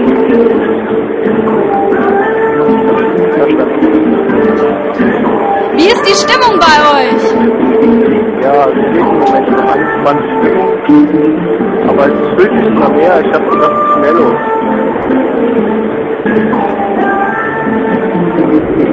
Wie ist die Stimmung bei euch? Ja, es geht im Moment noch angespannte Stimmung. Aber es fühlt sich immer mehr. Ich habe gedacht, es ist mehr los.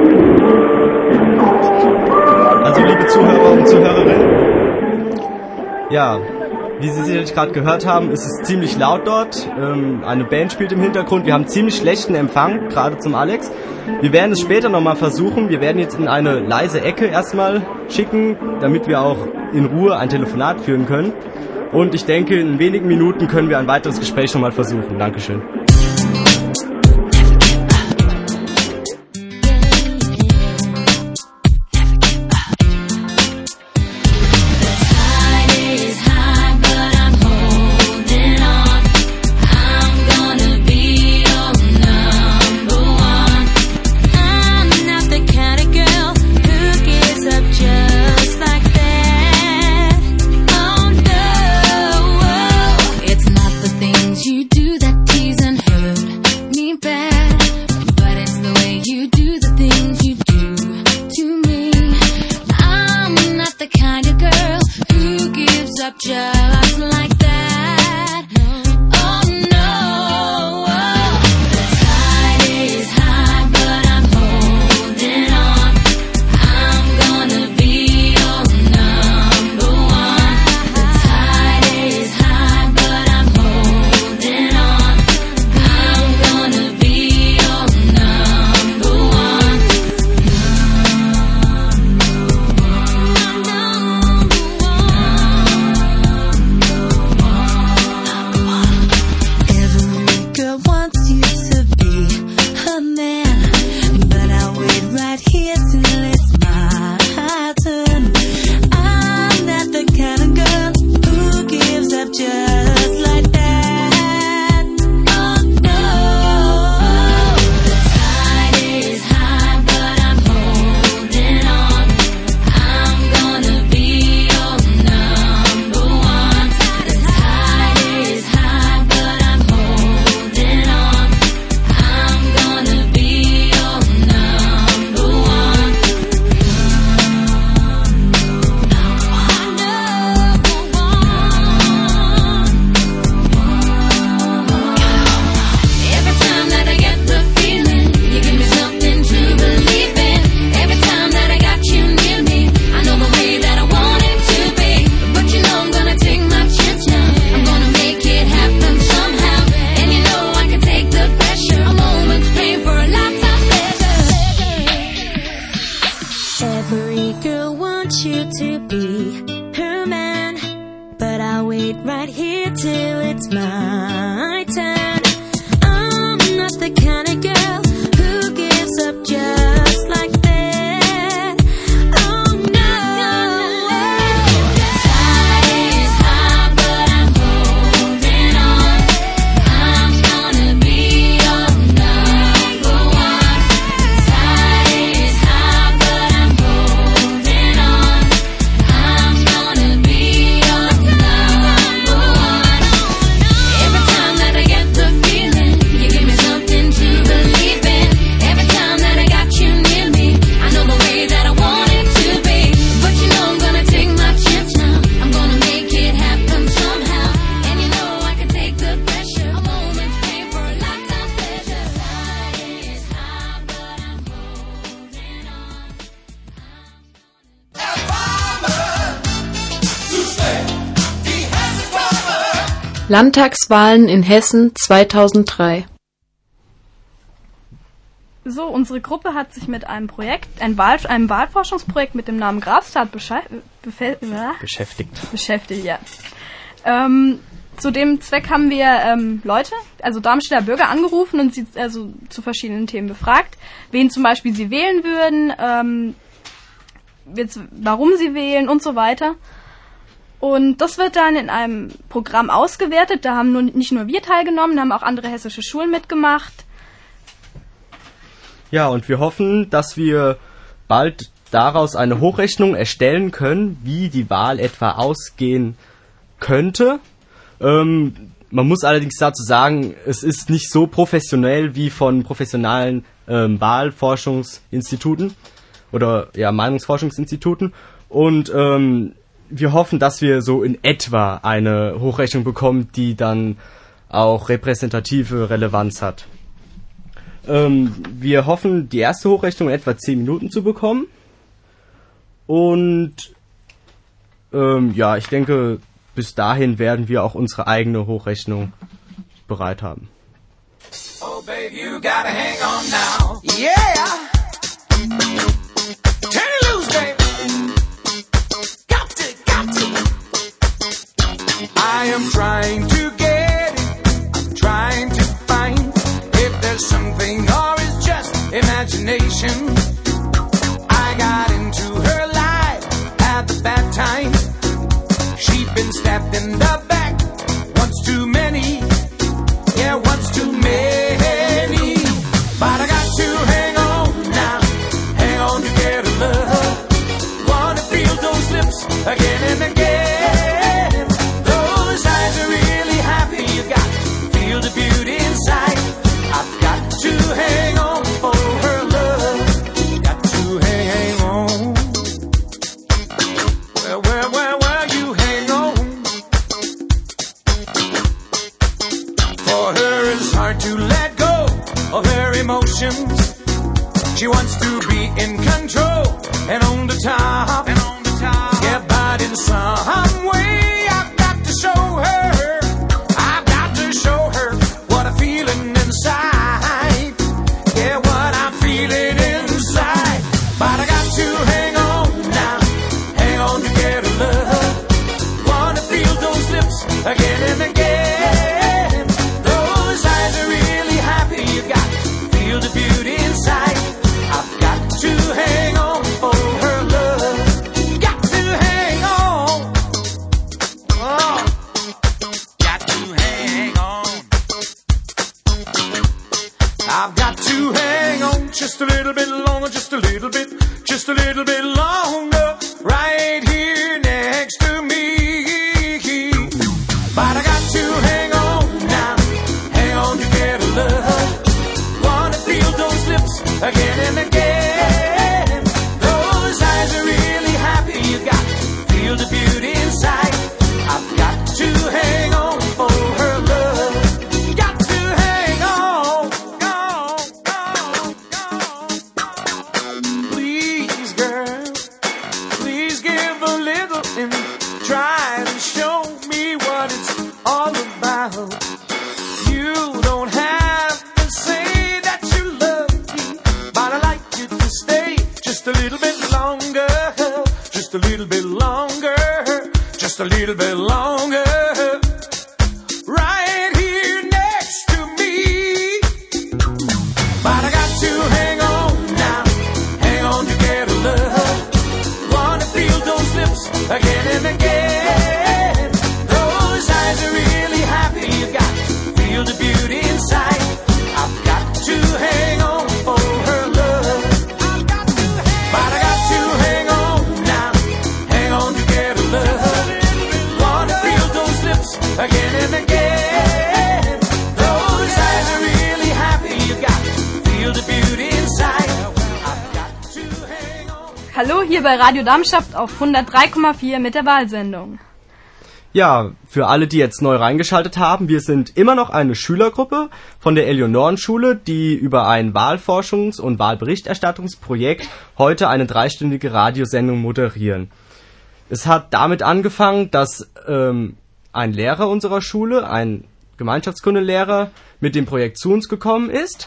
Also liebe Zuhörer und Zuhörerinnen, Ja, wie Sie sicherlich gerade gehört haben, ist es ziemlich laut dort. Eine Band spielt im Hintergrund. Wir haben ziemlich schlechten Empfang, gerade zum Alex. Wir werden es später nochmal versuchen. Wir werden jetzt in eine leise Ecke erstmal schicken, damit wir auch in Ruhe ein Telefonat führen können. Und ich denke, in wenigen Minuten können wir ein weiteres Gespräch nochmal versuchen. Dankeschön. Landtagswahlen in Hessen 2003. So, unsere Gruppe hat sich mit einem Projekt, einem Wahlforschungsprojekt mit dem Namen Grafstadt beschäftigt, ja. Zu dem Zweck haben wir Leute, also Darmstädter Bürger, angerufen und sie also zu verschiedenen Themen befragt, wen zum Beispiel sie wählen würden, warum sie wählen und so weiter. Und das wird dann in einem Programm ausgewertet. Da haben nicht nur wir teilgenommen, da haben auch andere hessische Schulen mitgemacht. Ja, und wir hoffen, dass wir bald daraus eine Hochrechnung erstellen können, wie die Wahl etwa ausgehen könnte. Man muss allerdings dazu sagen, es ist nicht so professionell wie von professionellen Wahlforschungsinstituten oder ja Meinungsforschungsinstituten. Und wir hoffen, dass wir so in etwa eine Hochrechnung bekommen, die dann auch repräsentative Relevanz hat. Wir hoffen, die erste Hochrechnung in etwa 10 Minuten zu bekommen. Und ja, ich denke, bis dahin werden wir auch unsere eigene Hochrechnung bereit haben. Oh, babe, you gotta hang on now. Yeah! Turn it loose, baby. Got to. I am trying to get it. I'm trying to find if there's something or it's just imagination. I got into her life at the bad time. She'd been stabbed in the back once too many. Yeah, once too many. But I got to hang on now. Hang on to get a love. Wanna feel those lips again and again. Those eyes are really happy. You got to feel the beauty inside. I've got to hang on for her love. Got to hang on. Well, you hang on. For her it's hard to let go of her emotions. She wants to be in control and on the top. Yeah, but in some way I've got to show her. I've got to show her what I'm feeling inside. Yeah, what I'm feeling inside. But I got to hang on now. Hang on to get a love. Wanna feel those lips again and again. Those eyes are really happy. You got to feel the beauty inside. I've got to hang on for her love. Got to hang on. Oh, got to hang on. I've got to hang on just a little bit longer, just a little bit longer, right here next to me. But I got to hang on now, hang on to get a love. Wanna feel those lips again and again. Those eyes are really happy. You got to feel the beauty inside. I've got to hang on for her love. Got to hang on. Please, girl, please give a little and try to show me what it's all about. You don't have to say that you love me, but I like you to stay just a little bit longer, just a little bit longer, just a little bit longer. Right here next to me. But I got to hang on now, hang on to get a love. Wanna feel those lips again and again. Those eyes are really happy. You got to feel the beauty inside. I've got to hang on for her love. But I got to hang on now, hang on to get a love. Wanna feel those lips again and again. Those eyes are really happy. You got to feel the beauty inside. I've got to hang on. Hallo hier bei Radio Darmstadt auf 103,4 mit der Wahlsendung. Ja, für alle, die jetzt neu reingeschaltet haben, wir sind immer noch eine Schülergruppe von der Eleonorenschule, die über ein Wahlforschungs- und Wahlberichterstattungsprojekt heute eine 3-stündige Radiosendung moderieren. Es hat damit angefangen, dass ein Lehrer unserer Schule, ein Gemeinschaftskundelehrer, mit dem Projekt zu uns gekommen ist,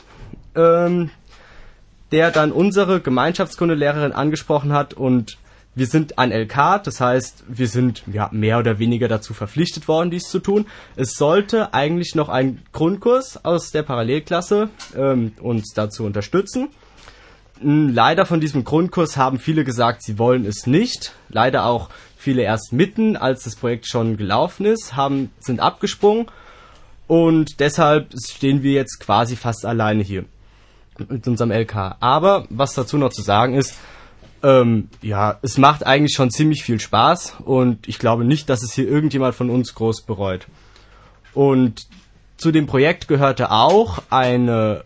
der dann unsere Gemeinschaftskundelehrerin angesprochen hat und wir sind ein LK, das heißt, wir sind mehr oder weniger dazu verpflichtet worden, dies zu tun. Es sollte eigentlich noch ein Grundkurs aus der Parallelklasse uns dazu unterstützen. Leider von diesem Grundkurs haben viele gesagt, sie wollen es nicht. Leider auch viele erst mitten, als das Projekt schon gelaufen ist, sind abgesprungen. Und deshalb stehen wir jetzt quasi fast alleine hier mit unserem LK. Aber was dazu noch zu sagen ist, es macht eigentlich schon ziemlich viel Spaß und ich glaube nicht, dass es hier irgendjemand von uns groß bereut. Und zu dem Projekt gehörte auch eine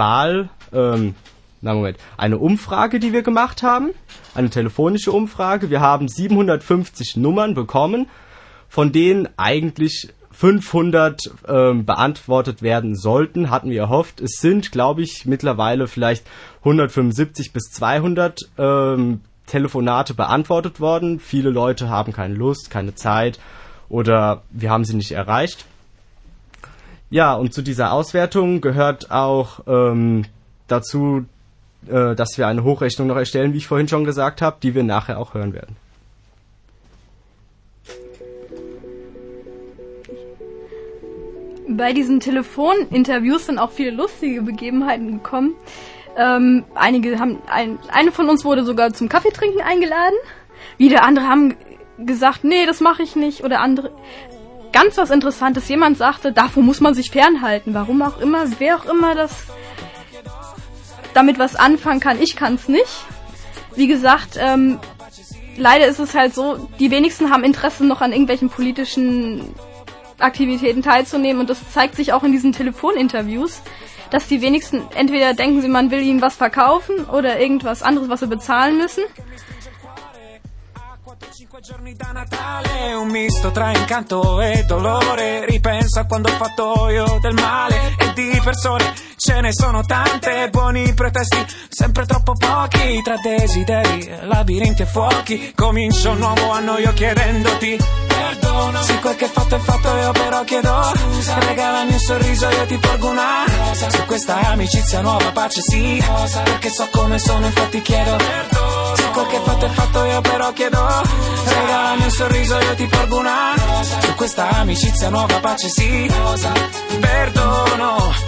eine Umfrage, die wir gemacht haben, eine telefonische Umfrage. Wir haben 750 Nummern bekommen, von denen eigentlich 500 beantwortet werden sollten, hatten wir erhofft. Es sind, glaube ich, mittlerweile vielleicht 175 bis 200 Telefonate beantwortet worden. Viele Leute haben keine Lust, keine Zeit oder wir haben sie nicht erreicht. Ja, und zu dieser Auswertung gehört auch dazu, dass wir eine Hochrechnung noch erstellen, wie ich vorhin schon gesagt habe, die wir nachher auch hören werden. Bei diesen Telefoninterviews sind auch viele lustige Begebenheiten gekommen. Eine von uns wurde sogar zum Kaffeetrinken eingeladen. Wieder andere haben gesagt, nee, das mache ich nicht. Oder andere, ganz was Interessantes, jemand sagte, davor muss man sich fernhalten. Warum auch immer, wer auch immer das damit was anfangen kann, ich kann es nicht. Wie gesagt, leider ist es halt so, die wenigsten haben Interesse noch an irgendwelchen politischen Aktivitäten teilzunehmen und das zeigt sich auch in diesen Telefoninterviews, dass die wenigsten entweder denken sie, man will ihnen was verkaufen oder irgendwas anderes, was sie bezahlen müssen. Giorni da Natale, un misto tra incanto e dolore. Ripenso a quando ho fatto io del male e di persone ce ne sono tante. Buoni pretesti, sempre troppo pochi. Tra desideri, labirinti e fuochi. Comincio un nuovo anno io chiedendoti perdono. Se quel che fatto è fatto io però chiedo scusa. Regalami un sorriso io ti porgo una rosa. Su questa amicizia nuova pace sì rosa. Perché so come sono infatti chiedo perdono. Se quel che fatto è fatto io però chiedo scusa. Regalami un sorriso io ti porgo una rosa. Su questa amicizia nuova pace sì rosa. Perdono.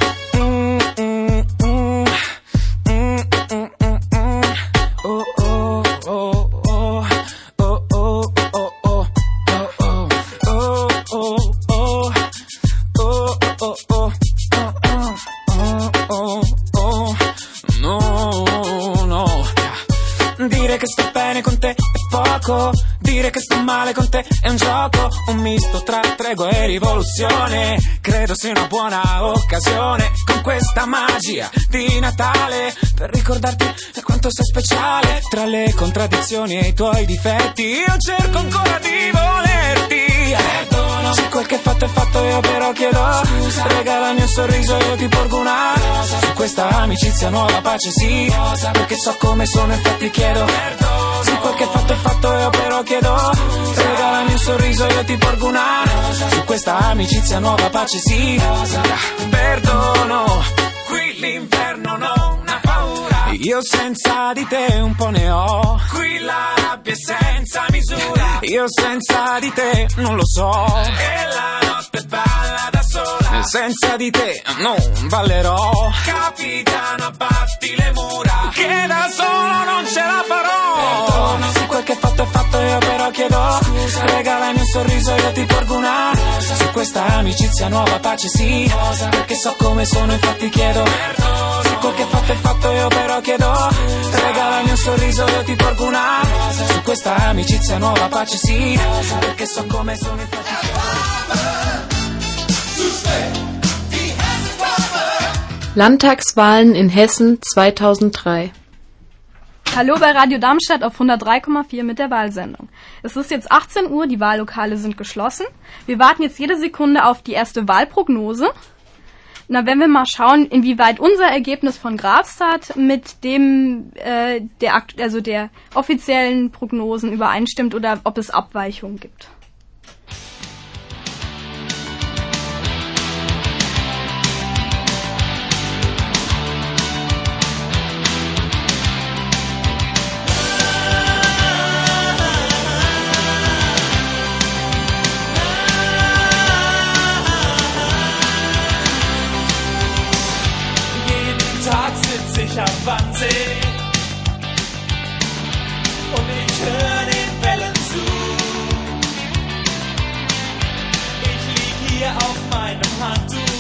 Dire che sto bene con te è poco, dire che sto male con te è un gioco, un misto tra tregua e rivoluzione. Credo sia una buona occasione con questa magia di Natale per ricordarti quanto sei speciale. Tra le contraddizioni e i tuoi difetti io cerco ancora di volerti. Perdono. Se quel che fatto è fatto io però chiedo scusa. Regalami un sorriso io ti porgo una rosa. Su questa amicizia nuova pace sì rosa. Perché so come sono infatti chiedo perdono. Se quel che fatto è fatto io però chiedo scusa. Regalami un sorriso io ti porgo una rosa. Su questa amicizia nuova pace sì rosa. Perdono. Qui l'inverno non ha paura. Io senza di te un po' ne ho. Qui la rabbia è senza misura. Io senza di te non lo so. E la notte balla da sola. Senza di te non ballerò. Capitano abbatti le mura. Che da solo non ce la farò. Perdono. Se quel che fatto è fatto io però chiedo scusa. Regalami un sorriso io ti porgo una rosa. Su questa amicizia nuova pace sì rosa. Perché so come sono infatti chiedo perdono. Se quel che fatto è fatto io però chiedo scusa. Regalami un sorriso io ti porgo una rosa. Su questa amicizia nuova pace sì rosa. Perché so come sono infatti chiedo. Landtagswahlen in Hessen 2003. Hallo bei Radio Darmstadt auf 103,4 mit der Wahlsendung. Es ist jetzt 18 Uhr, die Wahllokale sind geschlossen. Wir warten jetzt jede Sekunde auf die erste Wahlprognose. Na, wenn wir mal schauen, inwieweit unser Ergebnis von Grafstadt mit dem der offiziellen Prognosen übereinstimmt oder ob es Abweichungen gibt. Am Wannsee und ich höre den Wellen zu. Ich lieg hier auf meinem Handtuch,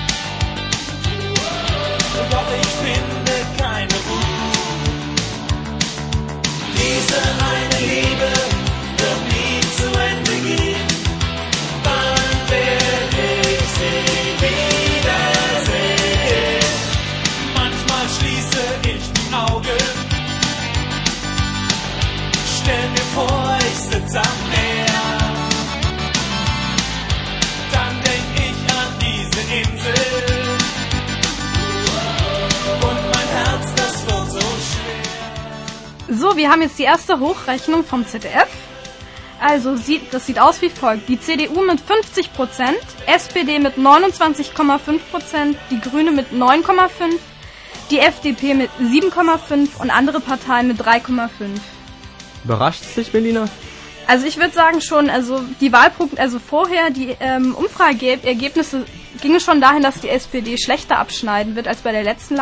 doch ich finde keine Ruhe. Diese eine Liebe wird nie zu Ende gehen. Wann werde ich sie wiedersehen? Schließe ich die Augen, stell mir vor, ich sitze am Meer, dann denk ich an diese Insel und mein Herz, das wird so schwer. So, wir haben jetzt die erste Hochrechnung vom ZDF. Also, das sieht aus wie folgt. Die CDU mit 50%, SPD mit 29,5%, die Grüne mit 9,5%, die FDP mit 7,5% und andere Parteien mit 3,5%. Überrascht es dich, Melina? Also ich würde sagen schon, also die vorher, die Umfrageergebnisse gingen schon dahin, dass die SPD schlechter abschneiden wird als bei der letzten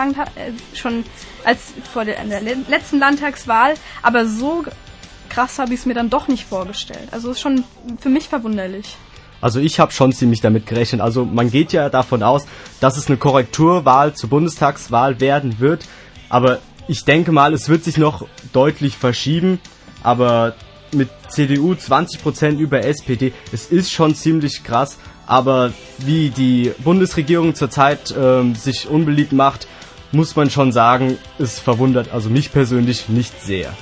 letzten Landtagswahl, aber so krass habe ich es mir dann doch nicht vorgestellt. Also ist schon für mich verwunderlich. Also ich habe schon ziemlich damit gerechnet. Also man geht ja davon aus, dass es eine Korrekturwahl zur Bundestagswahl werden wird, aber ich denke mal, es wird sich noch deutlich verschieben, aber mit CDU 20% über SPD, es ist schon ziemlich krass, aber wie die Bundesregierung zurzeit sich unbeliebt macht, muss man schon sagen, es verwundert also mich persönlich nicht sehr.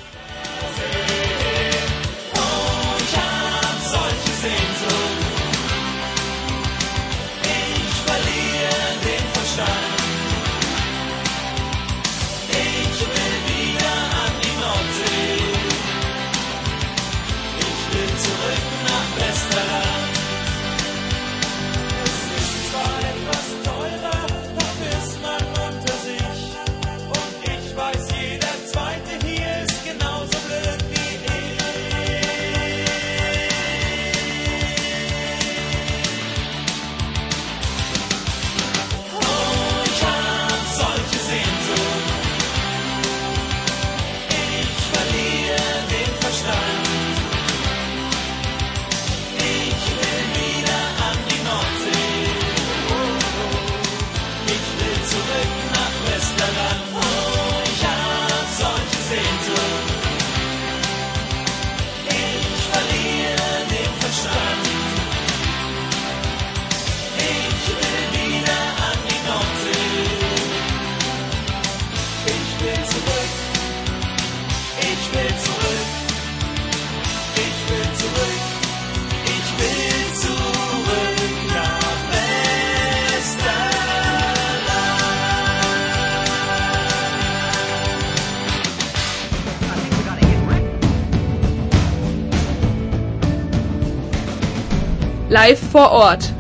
Live vor Ort.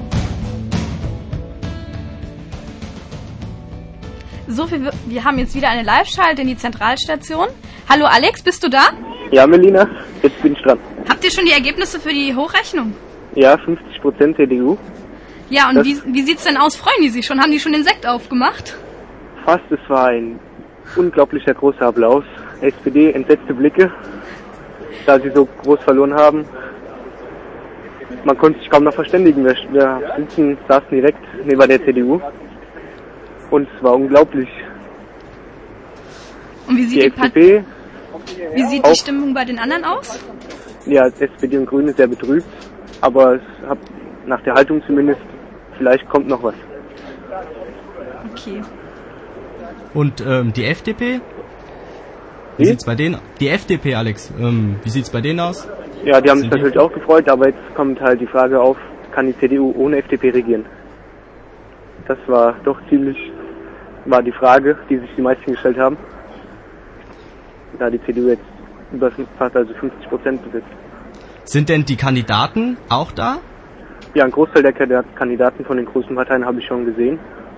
So, wir haben jetzt wieder eine Live-Schalte in die Zentralstation. Hallo Alex, bist du da? Ja, Melina, jetzt bin ich dran. Habt ihr schon die Ergebnisse für die Hochrechnung? Ja, 50% CDU. Ja, und wie sieht's denn aus? Freuen die sich schon? Haben die schon den Sekt aufgemacht? Fast, es war ein unglaublicher großer Applaus. SPD, entsetzte Blicke, da sie so groß verloren haben. Man konnte sich kaum noch verständigen. Wir saßen direkt neben der CDU. Und es war unglaublich. Und wie sieht die Stimmung bei den anderen aus? Ja, SPD und Grüne sehr betrübt. Aber nach der Haltung zumindest, vielleicht kommt noch was. Okay. Und die FDP? Wie sieht's bei denen? Die FDP, Alex, wie sieht's bei denen aus? Ja, die haben sich natürlich auch gefreut, aber jetzt kommt halt die Frage auf, kann die CDU ohne FDP regieren? Das war doch war die Frage, die sich die meisten gestellt haben. Da die CDU jetzt fast 50% besitzt. Sind denn die Kandidaten auch da? Ja, ein Großteil der Kandidaten von den großen Parteien habe ich schon gesehen.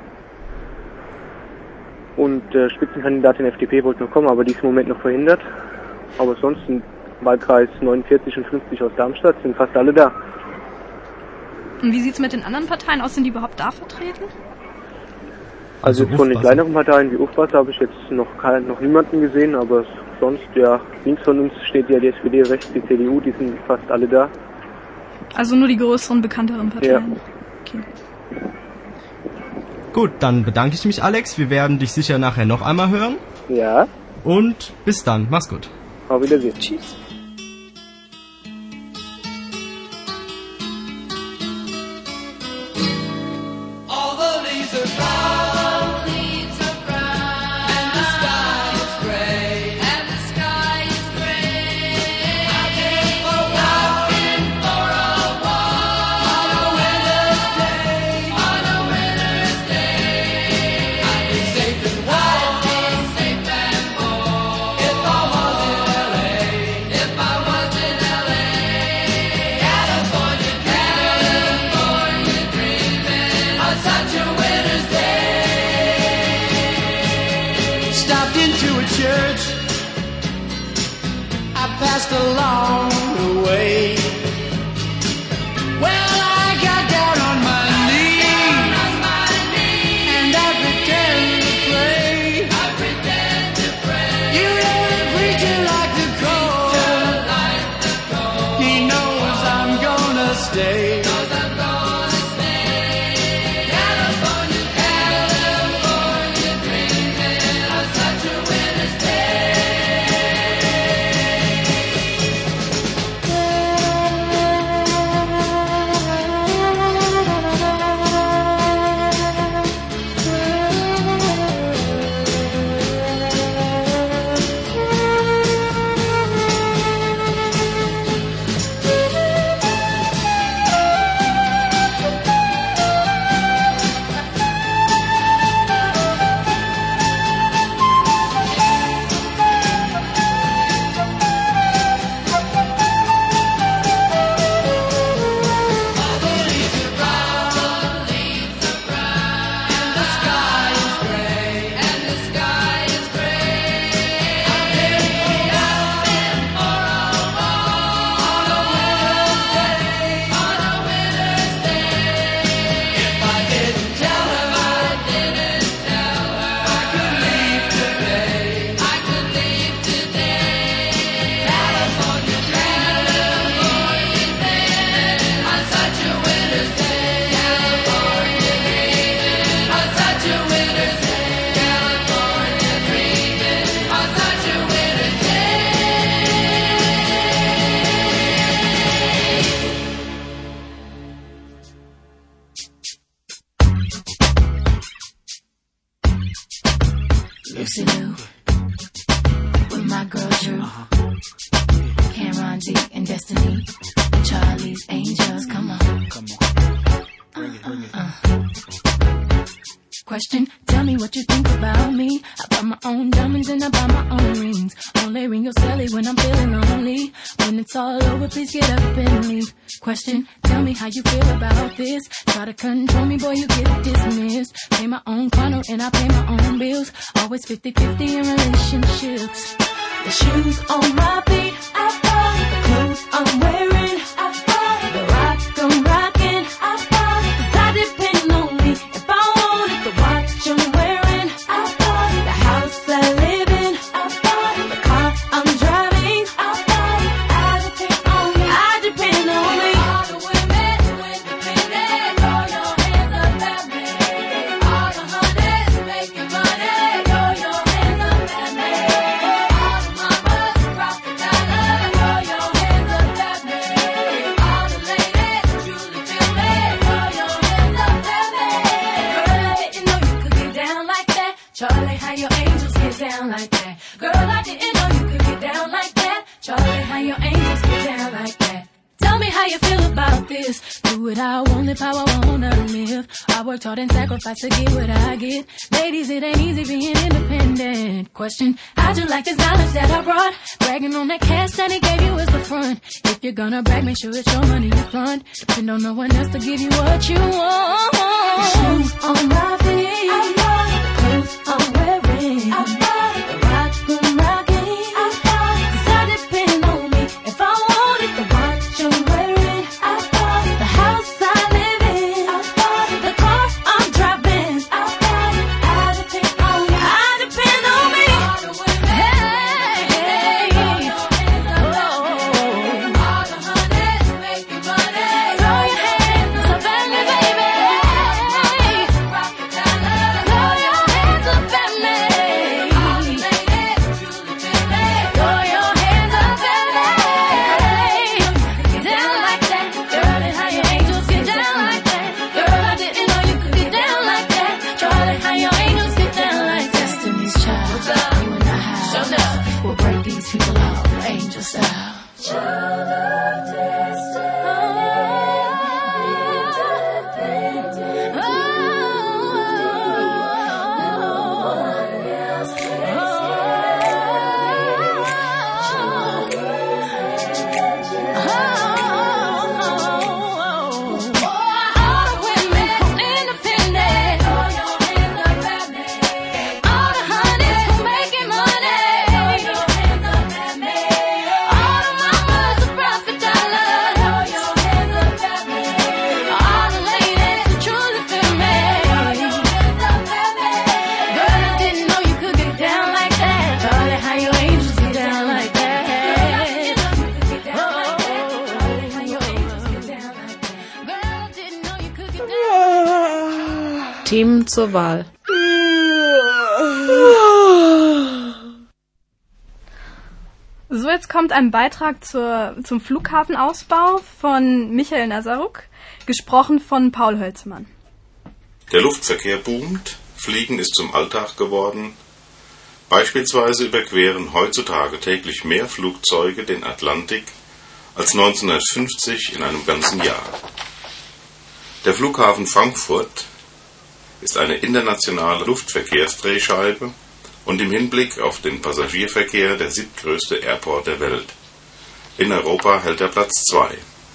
Und der Spitzenkandidatin FDP wollte noch kommen, aber die ist im Moment noch verhindert. Aber sonst sind Wahlkreis 49 und 50 aus Darmstadt, sind fast alle da. Und wie sieht's mit den anderen Parteien aus? Sind die überhaupt da vertreten? Also von den kleineren Parteien wie Ufwasser habe ich jetzt noch niemanden gesehen, aber sonst, ja, links von uns steht ja die SPD, rechts die CDU, die sind fast alle da. Also nur die größeren, bekannteren Parteien? Ja. Okay. Gut, dann bedanke ich mich, Alex. Wir werden dich sicher nachher noch einmal hören. Ja. Und bis dann. Mach's gut. Auf Wiedersehen. Tschüss. If I was in LA, stopped into a church. I passed along the way. Well, I got down on my knees and I pretended to pray. You know the preacher like the cold. He knows I'm gonna stay. Lucy Lou, with my girl Drew, Cameron D and Destiny, Charlie's Angels, come on. Question, tell me what you think about me. I buy my own diamonds and I buy my own rings. Only ring your celly when I'm feeling lonely. When it's all over, please get up and leave. Question, tell me how you feel about this. Try to control me, boy, you get dismissed. Pay my own condo and I pay my own bills. Always 50-50 in relationships. The shoes on my feet, I buy. The clothes I'm wearing, I buy. The rock I'm rocking, I buy. 'Cause I depend on me. If I want it, the watch I'm wearing, I buy. The house I live in, I buy. The car I'm driving, I buy. I depend on me. I depend on me. All the women who independent, throw your hands up at me. All the honeys making money, throw your hands up at me. All the mamas rock the dollar, throw your hands up at me. All the ladies truly feel me, throw your hands up at me. Girl, I didn't know you could get down like that. Charlie, how your angels get down like that. Girl, I didn't know you could get down like that. Charlie, how your angels get down like that. Tell me how you feel about this. Do what I want, live how I wanna live. I worked hard and sacrificed to get what I get. Ladies, it ain't easy being independent. Question, how'd you like this knowledge that I brought? Bragging on that cash that he gave you is the front. If you're gonna brag, make sure it's your money you front. Depend on no one else to give you what you want. The shoes on my feet, I buy. The clothes I'm wearing, I buy. The rock I'm rocking, I buy. 'Cause I depend on me. If I want it, the watch I'm wearing, I buy. The house I live in, I buy. The car I'm driving, I buy. I depend on me. I depend on me. All the women, hey, throw your hands up at me. All the honeys making money, throw your hands up at me, baby. Rock the dollar, throw your hands up at me. All the ladies truly feel me, throw your hands up at me. Get down like that, girl, and how your angels get down like that. Girl, I didn't know you could get down like that. Charlie, how your angels get down like that. Destiny's Child, what's up? You and I have, show up. We'll break these people out, angel style. Child of destiny. Making Themen zur Wahl. So, jetzt kommt ein Beitrag zum Flughafenausbau von Michael Nazaruk, gesprochen von Paul Hölzmann. Der Luftverkehr boomt, Fliegen ist zum Alltag geworden. Beispielsweise überqueren heutzutage täglich mehr Flugzeuge den Atlantik als 1950 in einem ganzen Jahr. Der Flughafen Frankfurt ist eine internationale Luftverkehrsdrehscheibe und im Hinblick auf den Passagierverkehr der siebtgrößte Airport der Welt. In Europa hält er Platz 2.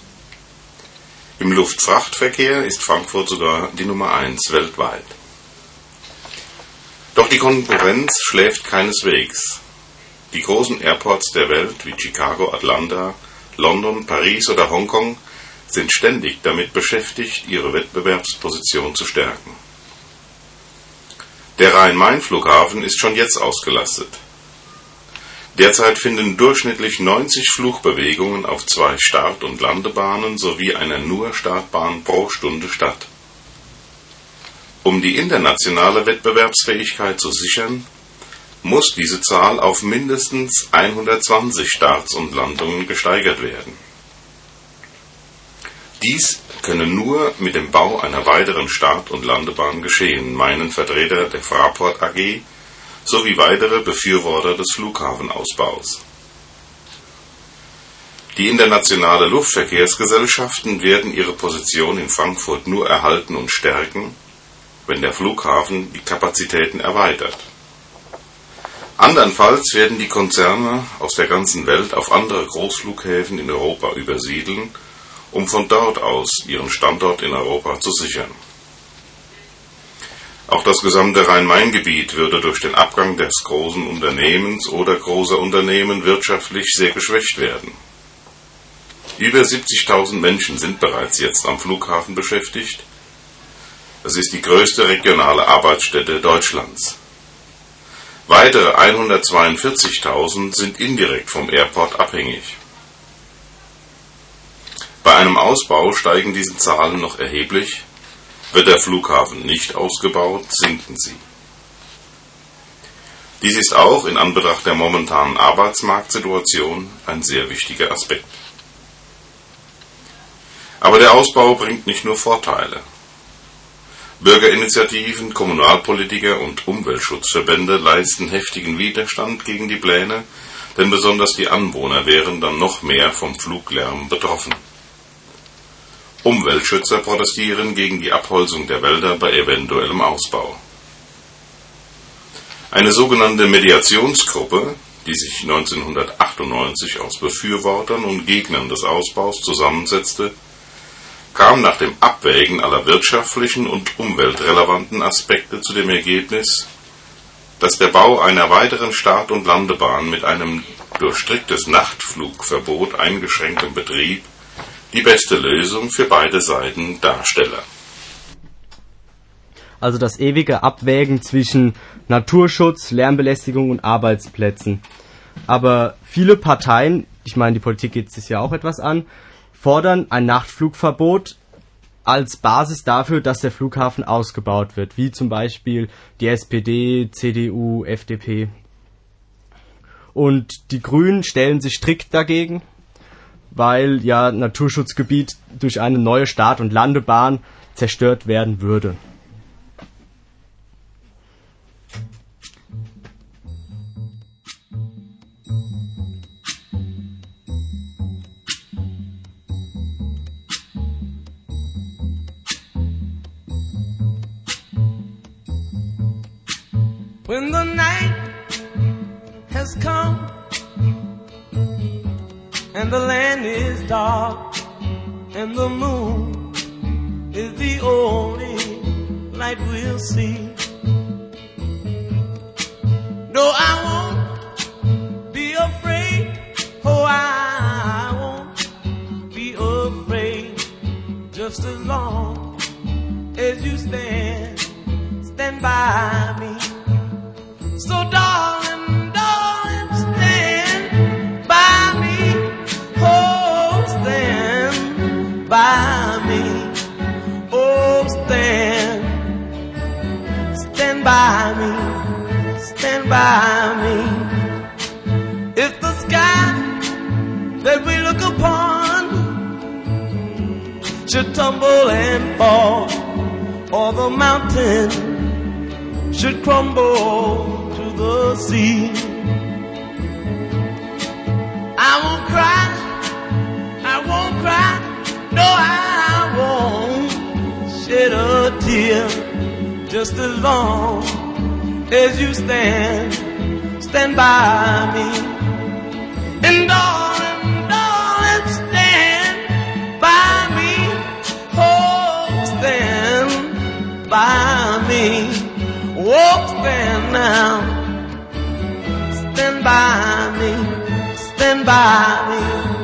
Im Luftfrachtverkehr ist Frankfurt sogar die Nummer 1 weltweit. Doch die Konkurrenz schläft keineswegs. Die großen Airports der Welt wie Chicago, Atlanta, London, Paris oder Hongkong sind ständig damit beschäftigt, ihre Wettbewerbsposition zu stärken. Der Rhein-Main-Flughafen ist schon jetzt ausgelastet. Derzeit finden durchschnittlich 90 Flugbewegungen auf 2 Start- und Landebahnen sowie einer nur Startbahn pro Stunde statt. Um die internationale Wettbewerbsfähigkeit zu sichern, muss diese Zahl auf mindestens 120 Starts und Landungen gesteigert werden. Dies könne nur mit dem Bau einer weiteren Start- und Landebahn geschehen, meinen Vertreter der Fraport AG sowie weitere Befürworter des Flughafenausbaus. Die internationale Luftverkehrsgesellschaften werden ihre Position in Frankfurt nur erhalten und stärken, wenn der Flughafen die Kapazitäten erweitert. Andernfalls werden die Konzerne aus der ganzen Welt auf andere Großflughäfen in Europa übersiedeln, um von dort aus ihren Standort in Europa zu sichern. Auch das gesamte Rhein-Main-Gebiet würde durch den Abgang des großen Unternehmens oder großer Unternehmen wirtschaftlich sehr geschwächt werden. Über 70.000 Menschen sind bereits jetzt am Flughafen beschäftigt. Es ist die größte regionale Arbeitsstätte Deutschlands. Weitere 142.000 sind indirekt vom Airport abhängig. Bei einem Ausbau steigen diese Zahlen noch erheblich. Wird der Flughafen nicht ausgebaut, sinken sie. Dies ist auch in Anbetracht der momentanen Arbeitsmarktsituation ein sehr wichtiger Aspekt. Aber der Ausbau bringt nicht nur Vorteile. Bürgerinitiativen, Kommunalpolitiker und Umweltschutzverbände leisten heftigen Widerstand gegen die Pläne, denn besonders die Anwohner wären dann noch mehr vom Fluglärm betroffen. Umweltschützer protestieren gegen die Abholzung der Wälder bei eventuellem Ausbau. Eine sogenannte Mediationsgruppe, die sich 1998 aus Befürwortern und Gegnern des Ausbaus zusammensetzte, kam nach dem Abwägen aller wirtschaftlichen und umweltrelevanten Aspekte zu dem Ergebnis, dass der Bau einer weiteren Start- und Landebahn mit einem durch striktes Nachtflugverbot eingeschränktem Betrieb die beste Lösung für beide Seiten darstelle. Also das ewige Abwägen zwischen Naturschutz, Lärmbelästigung und Arbeitsplätzen. Aber viele Parteien, ich meine, die Politik geht es ja auch etwas an, fordern ein Nachtflugverbot als Basis dafür, dass der Flughafen ausgebaut wird, wie zum Beispiel die SPD, CDU, FDP. Und die Grünen stellen sich strikt dagegen, weil ja Naturschutzgebiet durch eine neue Start- und Landebahn zerstört werden würde. When the night has come and the land is dark and the moon is the only light we'll see. No, I won't be afraid. Oh, I won't be afraid. Just as long as you stand by me. So darling, darling, stand by me. Oh, stand by me. Oh, stand by me. If the sky that we look upon should tumble and fall, or the mountain should crumble to the sea, I won't cry, no I won't shed a tear, just as long as you stand by me. And darling, stand by me, oh, stand by me, oh, stand now, stand by me, stand by me.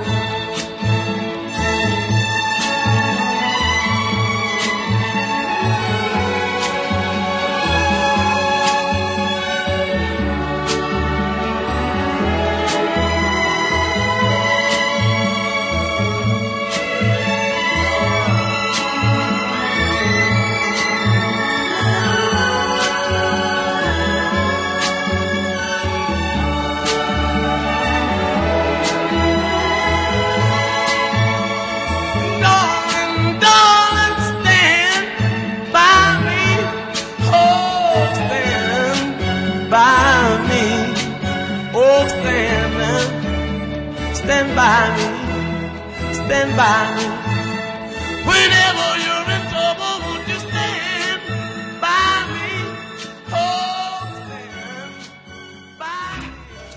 Stand by me, stand by me. Whenever you're in trouble, won't you stand by me? Oh, stand by me.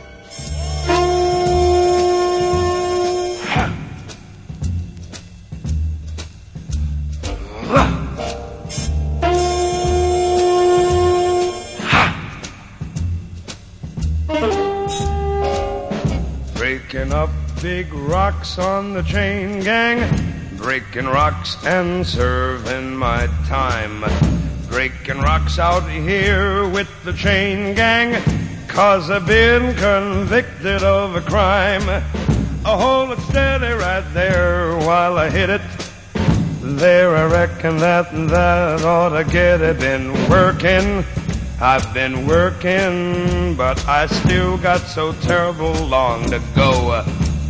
Breaking up big rocks on the chain gang, breaking rocks and serving my time. Breaking rocks out here with the chain gang, 'cause I've been convicted of a crime. I'll hold it steady right there while I hit it. There, I reckon that ought to get it. Been working, I've been working, but I still got so terrible long to go.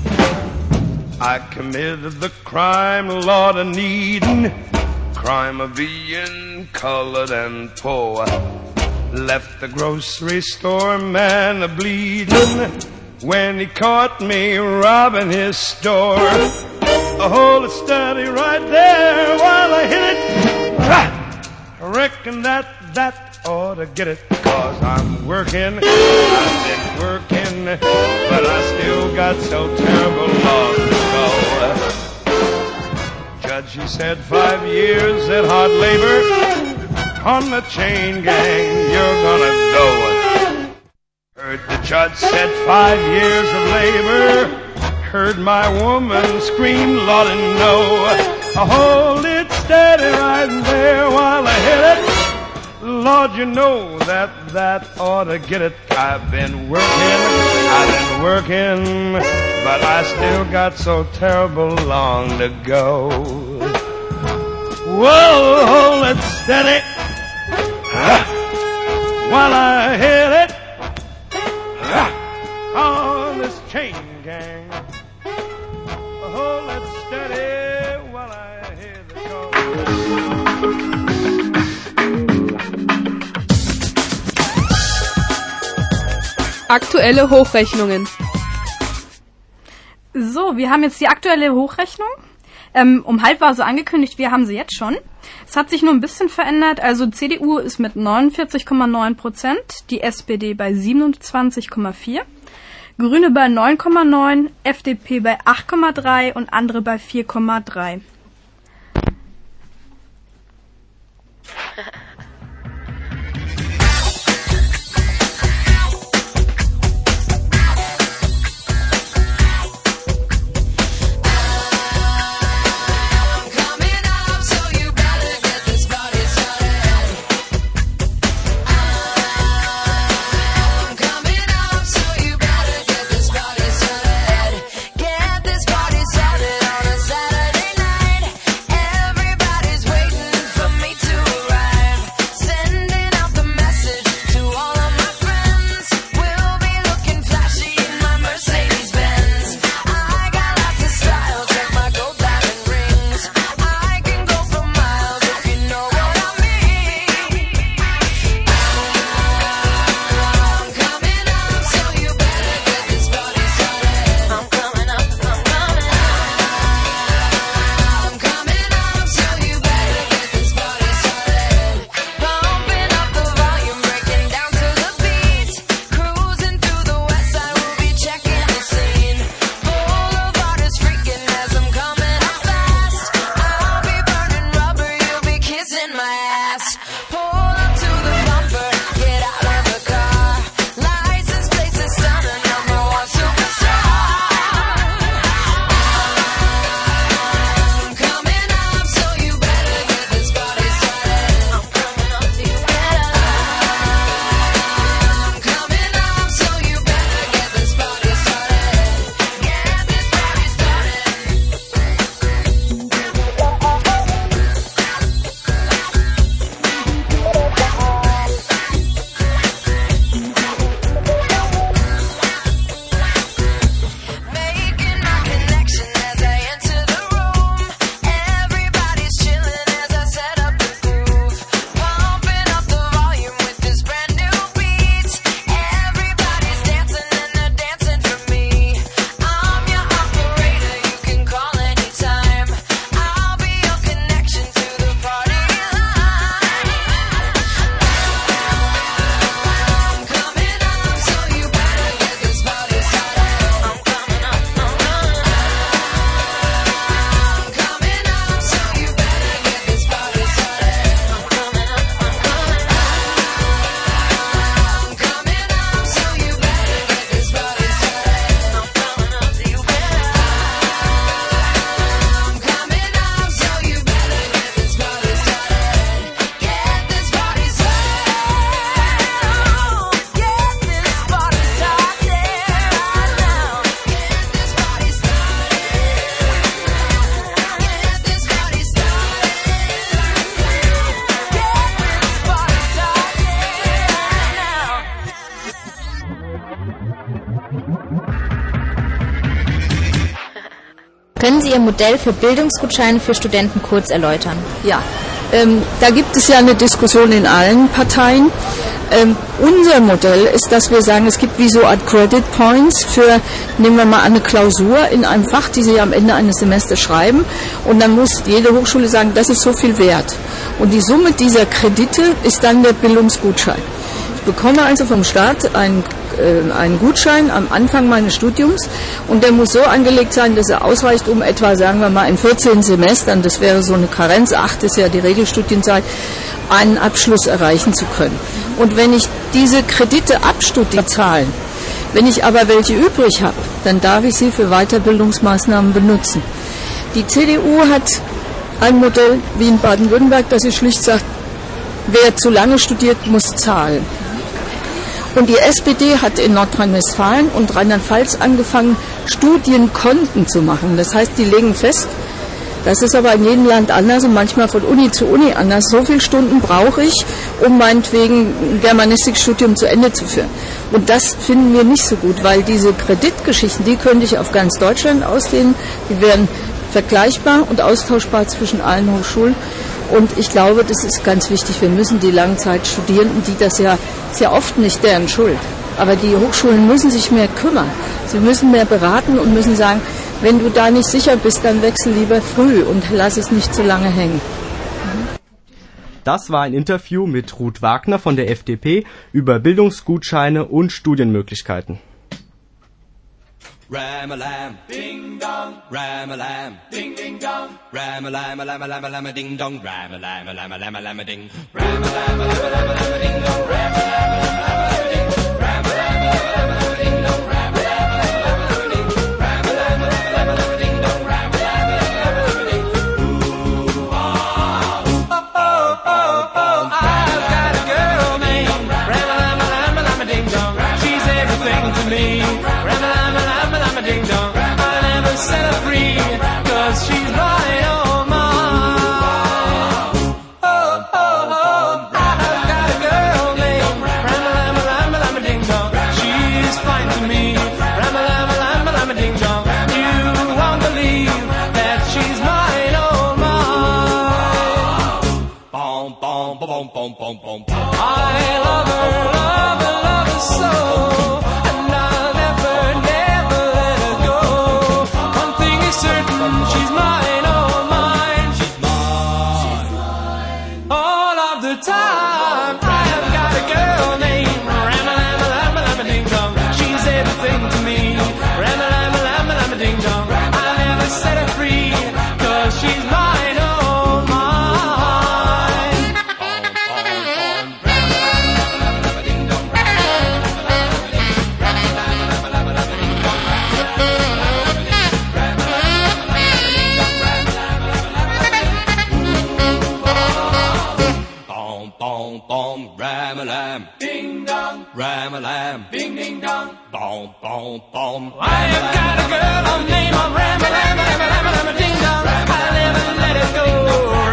I committed the crime, Lord, of needing, crime of being colored and poor. Left the grocery store man a-bleeding when he caught me robbing his store. I hold it steady right there while I hit it. I reckon that ought to get it, 'cause I'm working, I've been working, but I still got so terrible long to go. Judge, he said 5 years at hard labor on the chain gang, you're gonna go. Heard the judge said 5 years of labor, heard my woman scream, Lord, and no. I hold it steady right there while I hit it. Lord, you know that ought to get it. I've been working, but I still got so terrible long to go. Whoa, hold it steady while I hit it on this chain gang. Hold it steady while I hit it. Aktuelle Hochrechnungen. So, wir haben jetzt die aktuelle Hochrechnung. Um halb war so angekündigt, wir haben sie jetzt schon. Es hat sich nur ein bisschen verändert. Also CDU ist mit 49,9%, die SPD bei 27,4%, Grüne bei 9,9%, FDP bei 8,3% und andere bei 4,3%. Get this party started on a Saturday night. Können Sie Ihr Modell für Bildungsgutscheine für Studenten kurz erläutern? Ja, da gibt es ja eine Diskussion in allen Parteien. Unser Modell ist, dass wir sagen, es gibt wie so Art Credit Points für, nehmen wir mal eine Klausur in einem Fach, die Sie am Ende eines Semesters schreiben, und dann muss jede Hochschule sagen, das ist so viel wert. Und die Summe dieser Kredite ist dann der Bildungsgutschein. Ich bekomme also vom Staat einen Gutschein am Anfang meines Studiums, und der muss so angelegt sein, dass er ausreicht, um etwa, sagen wir mal, in 14 Semestern, das wäre so eine Karenz, 8 ist ja die Regelstudienzeit, einen Abschluss erreichen zu können. Und wenn ich diese Kredite zahlen, wenn ich aber welche übrig habe, dann darf ich sie für Weiterbildungsmaßnahmen benutzen. Die CDU hat ein Modell wie in Baden-Württemberg, das sie schlicht sagt, wer zu lange studiert, muss zahlen. Und die SPD hat in Nordrhein-Westfalen und Rheinland-Pfalz angefangen, Studienkonten zu machen. Das heißt, die legen fest, das ist aber in jedem Land anders und manchmal von Uni zu Uni anders. So viele Stunden brauche ich, um meinetwegen ein Germanistikstudium zu Ende zu führen. Und das finden wir nicht so gut, weil diese Kreditgeschichten, die könnte ich auf ganz Deutschland ausdehnen. Die wären vergleichbar und austauschbar zwischen allen Hochschulen. Und ich glaube, das ist ganz wichtig. Wir müssen die Langzeitstudierenden, die das ja, ist ja oft nicht deren Schuld, aber die Hochschulen müssen sich mehr kümmern. Sie müssen mehr beraten und müssen sagen, wenn du da nicht sicher bist, dann wechsel lieber früh und lass es nicht zu lange hängen. Das war ein Interview mit Ruth Wagner von der FDP über Bildungsgutscheine und Studienmöglichkeiten. Ram-a-lam, ding-dong, ram-a-lam, ding-ding-dong, ram-a-lam-a-lam-a-lam-a-ding-dong, ram-a-lam-a-lam-a-lam-a-lam-a-ding, ram-a-lam-a-lam-a-lam-a-ding-dong, ram-a-lam-a-lam-a-lam-a-lam-a-ding, ram-a-lam-a-lam-a-lam-a-lam-a-ding-dong, ram-a-lam-a-lam-a-lam-a-lam-a-ding-dong, ram-a-lam-a-lam-a-lam-a-lam-a-ding. Oh, I've got a girl named ram-a-lam-a-lam-a-lam-a-ding-dong. She's everything to me. Ding-dong, I never set her free, 'cause she's mine, oh mine. Oh, oh, oh, I've got a girl named Ram-a-lam-a-lam-a-lam-a-ding-dong. She's fine to me, Ram-a-lam-a-lam-a-lam-a-ding-dong. You won't believe that she's mine, oh mine. Bom, bom, bom, bom, bom, bom, bom. I love her, love her, love her so. She's mine, oh mine. She's mine. All of the time. I have got a girl named Ram-a-lam-a-lam-a-lam-a-ding-dong. She's everything to me. Ram-a-lam-a-lam-a-lam-a-ding-dong. I never set her free, 'cause she's mine, oh mine. Ram-a-lam-a-lam-a-lam-a-ding-dong. Bom, ram-a-lam, ding-dong, ram-a-lam, ding-ding-dong, bom, bom, bom. I have got a girl, her name of Ram-a-lam-a-lam-a-lam-a-ding-dong. I'll never let it go.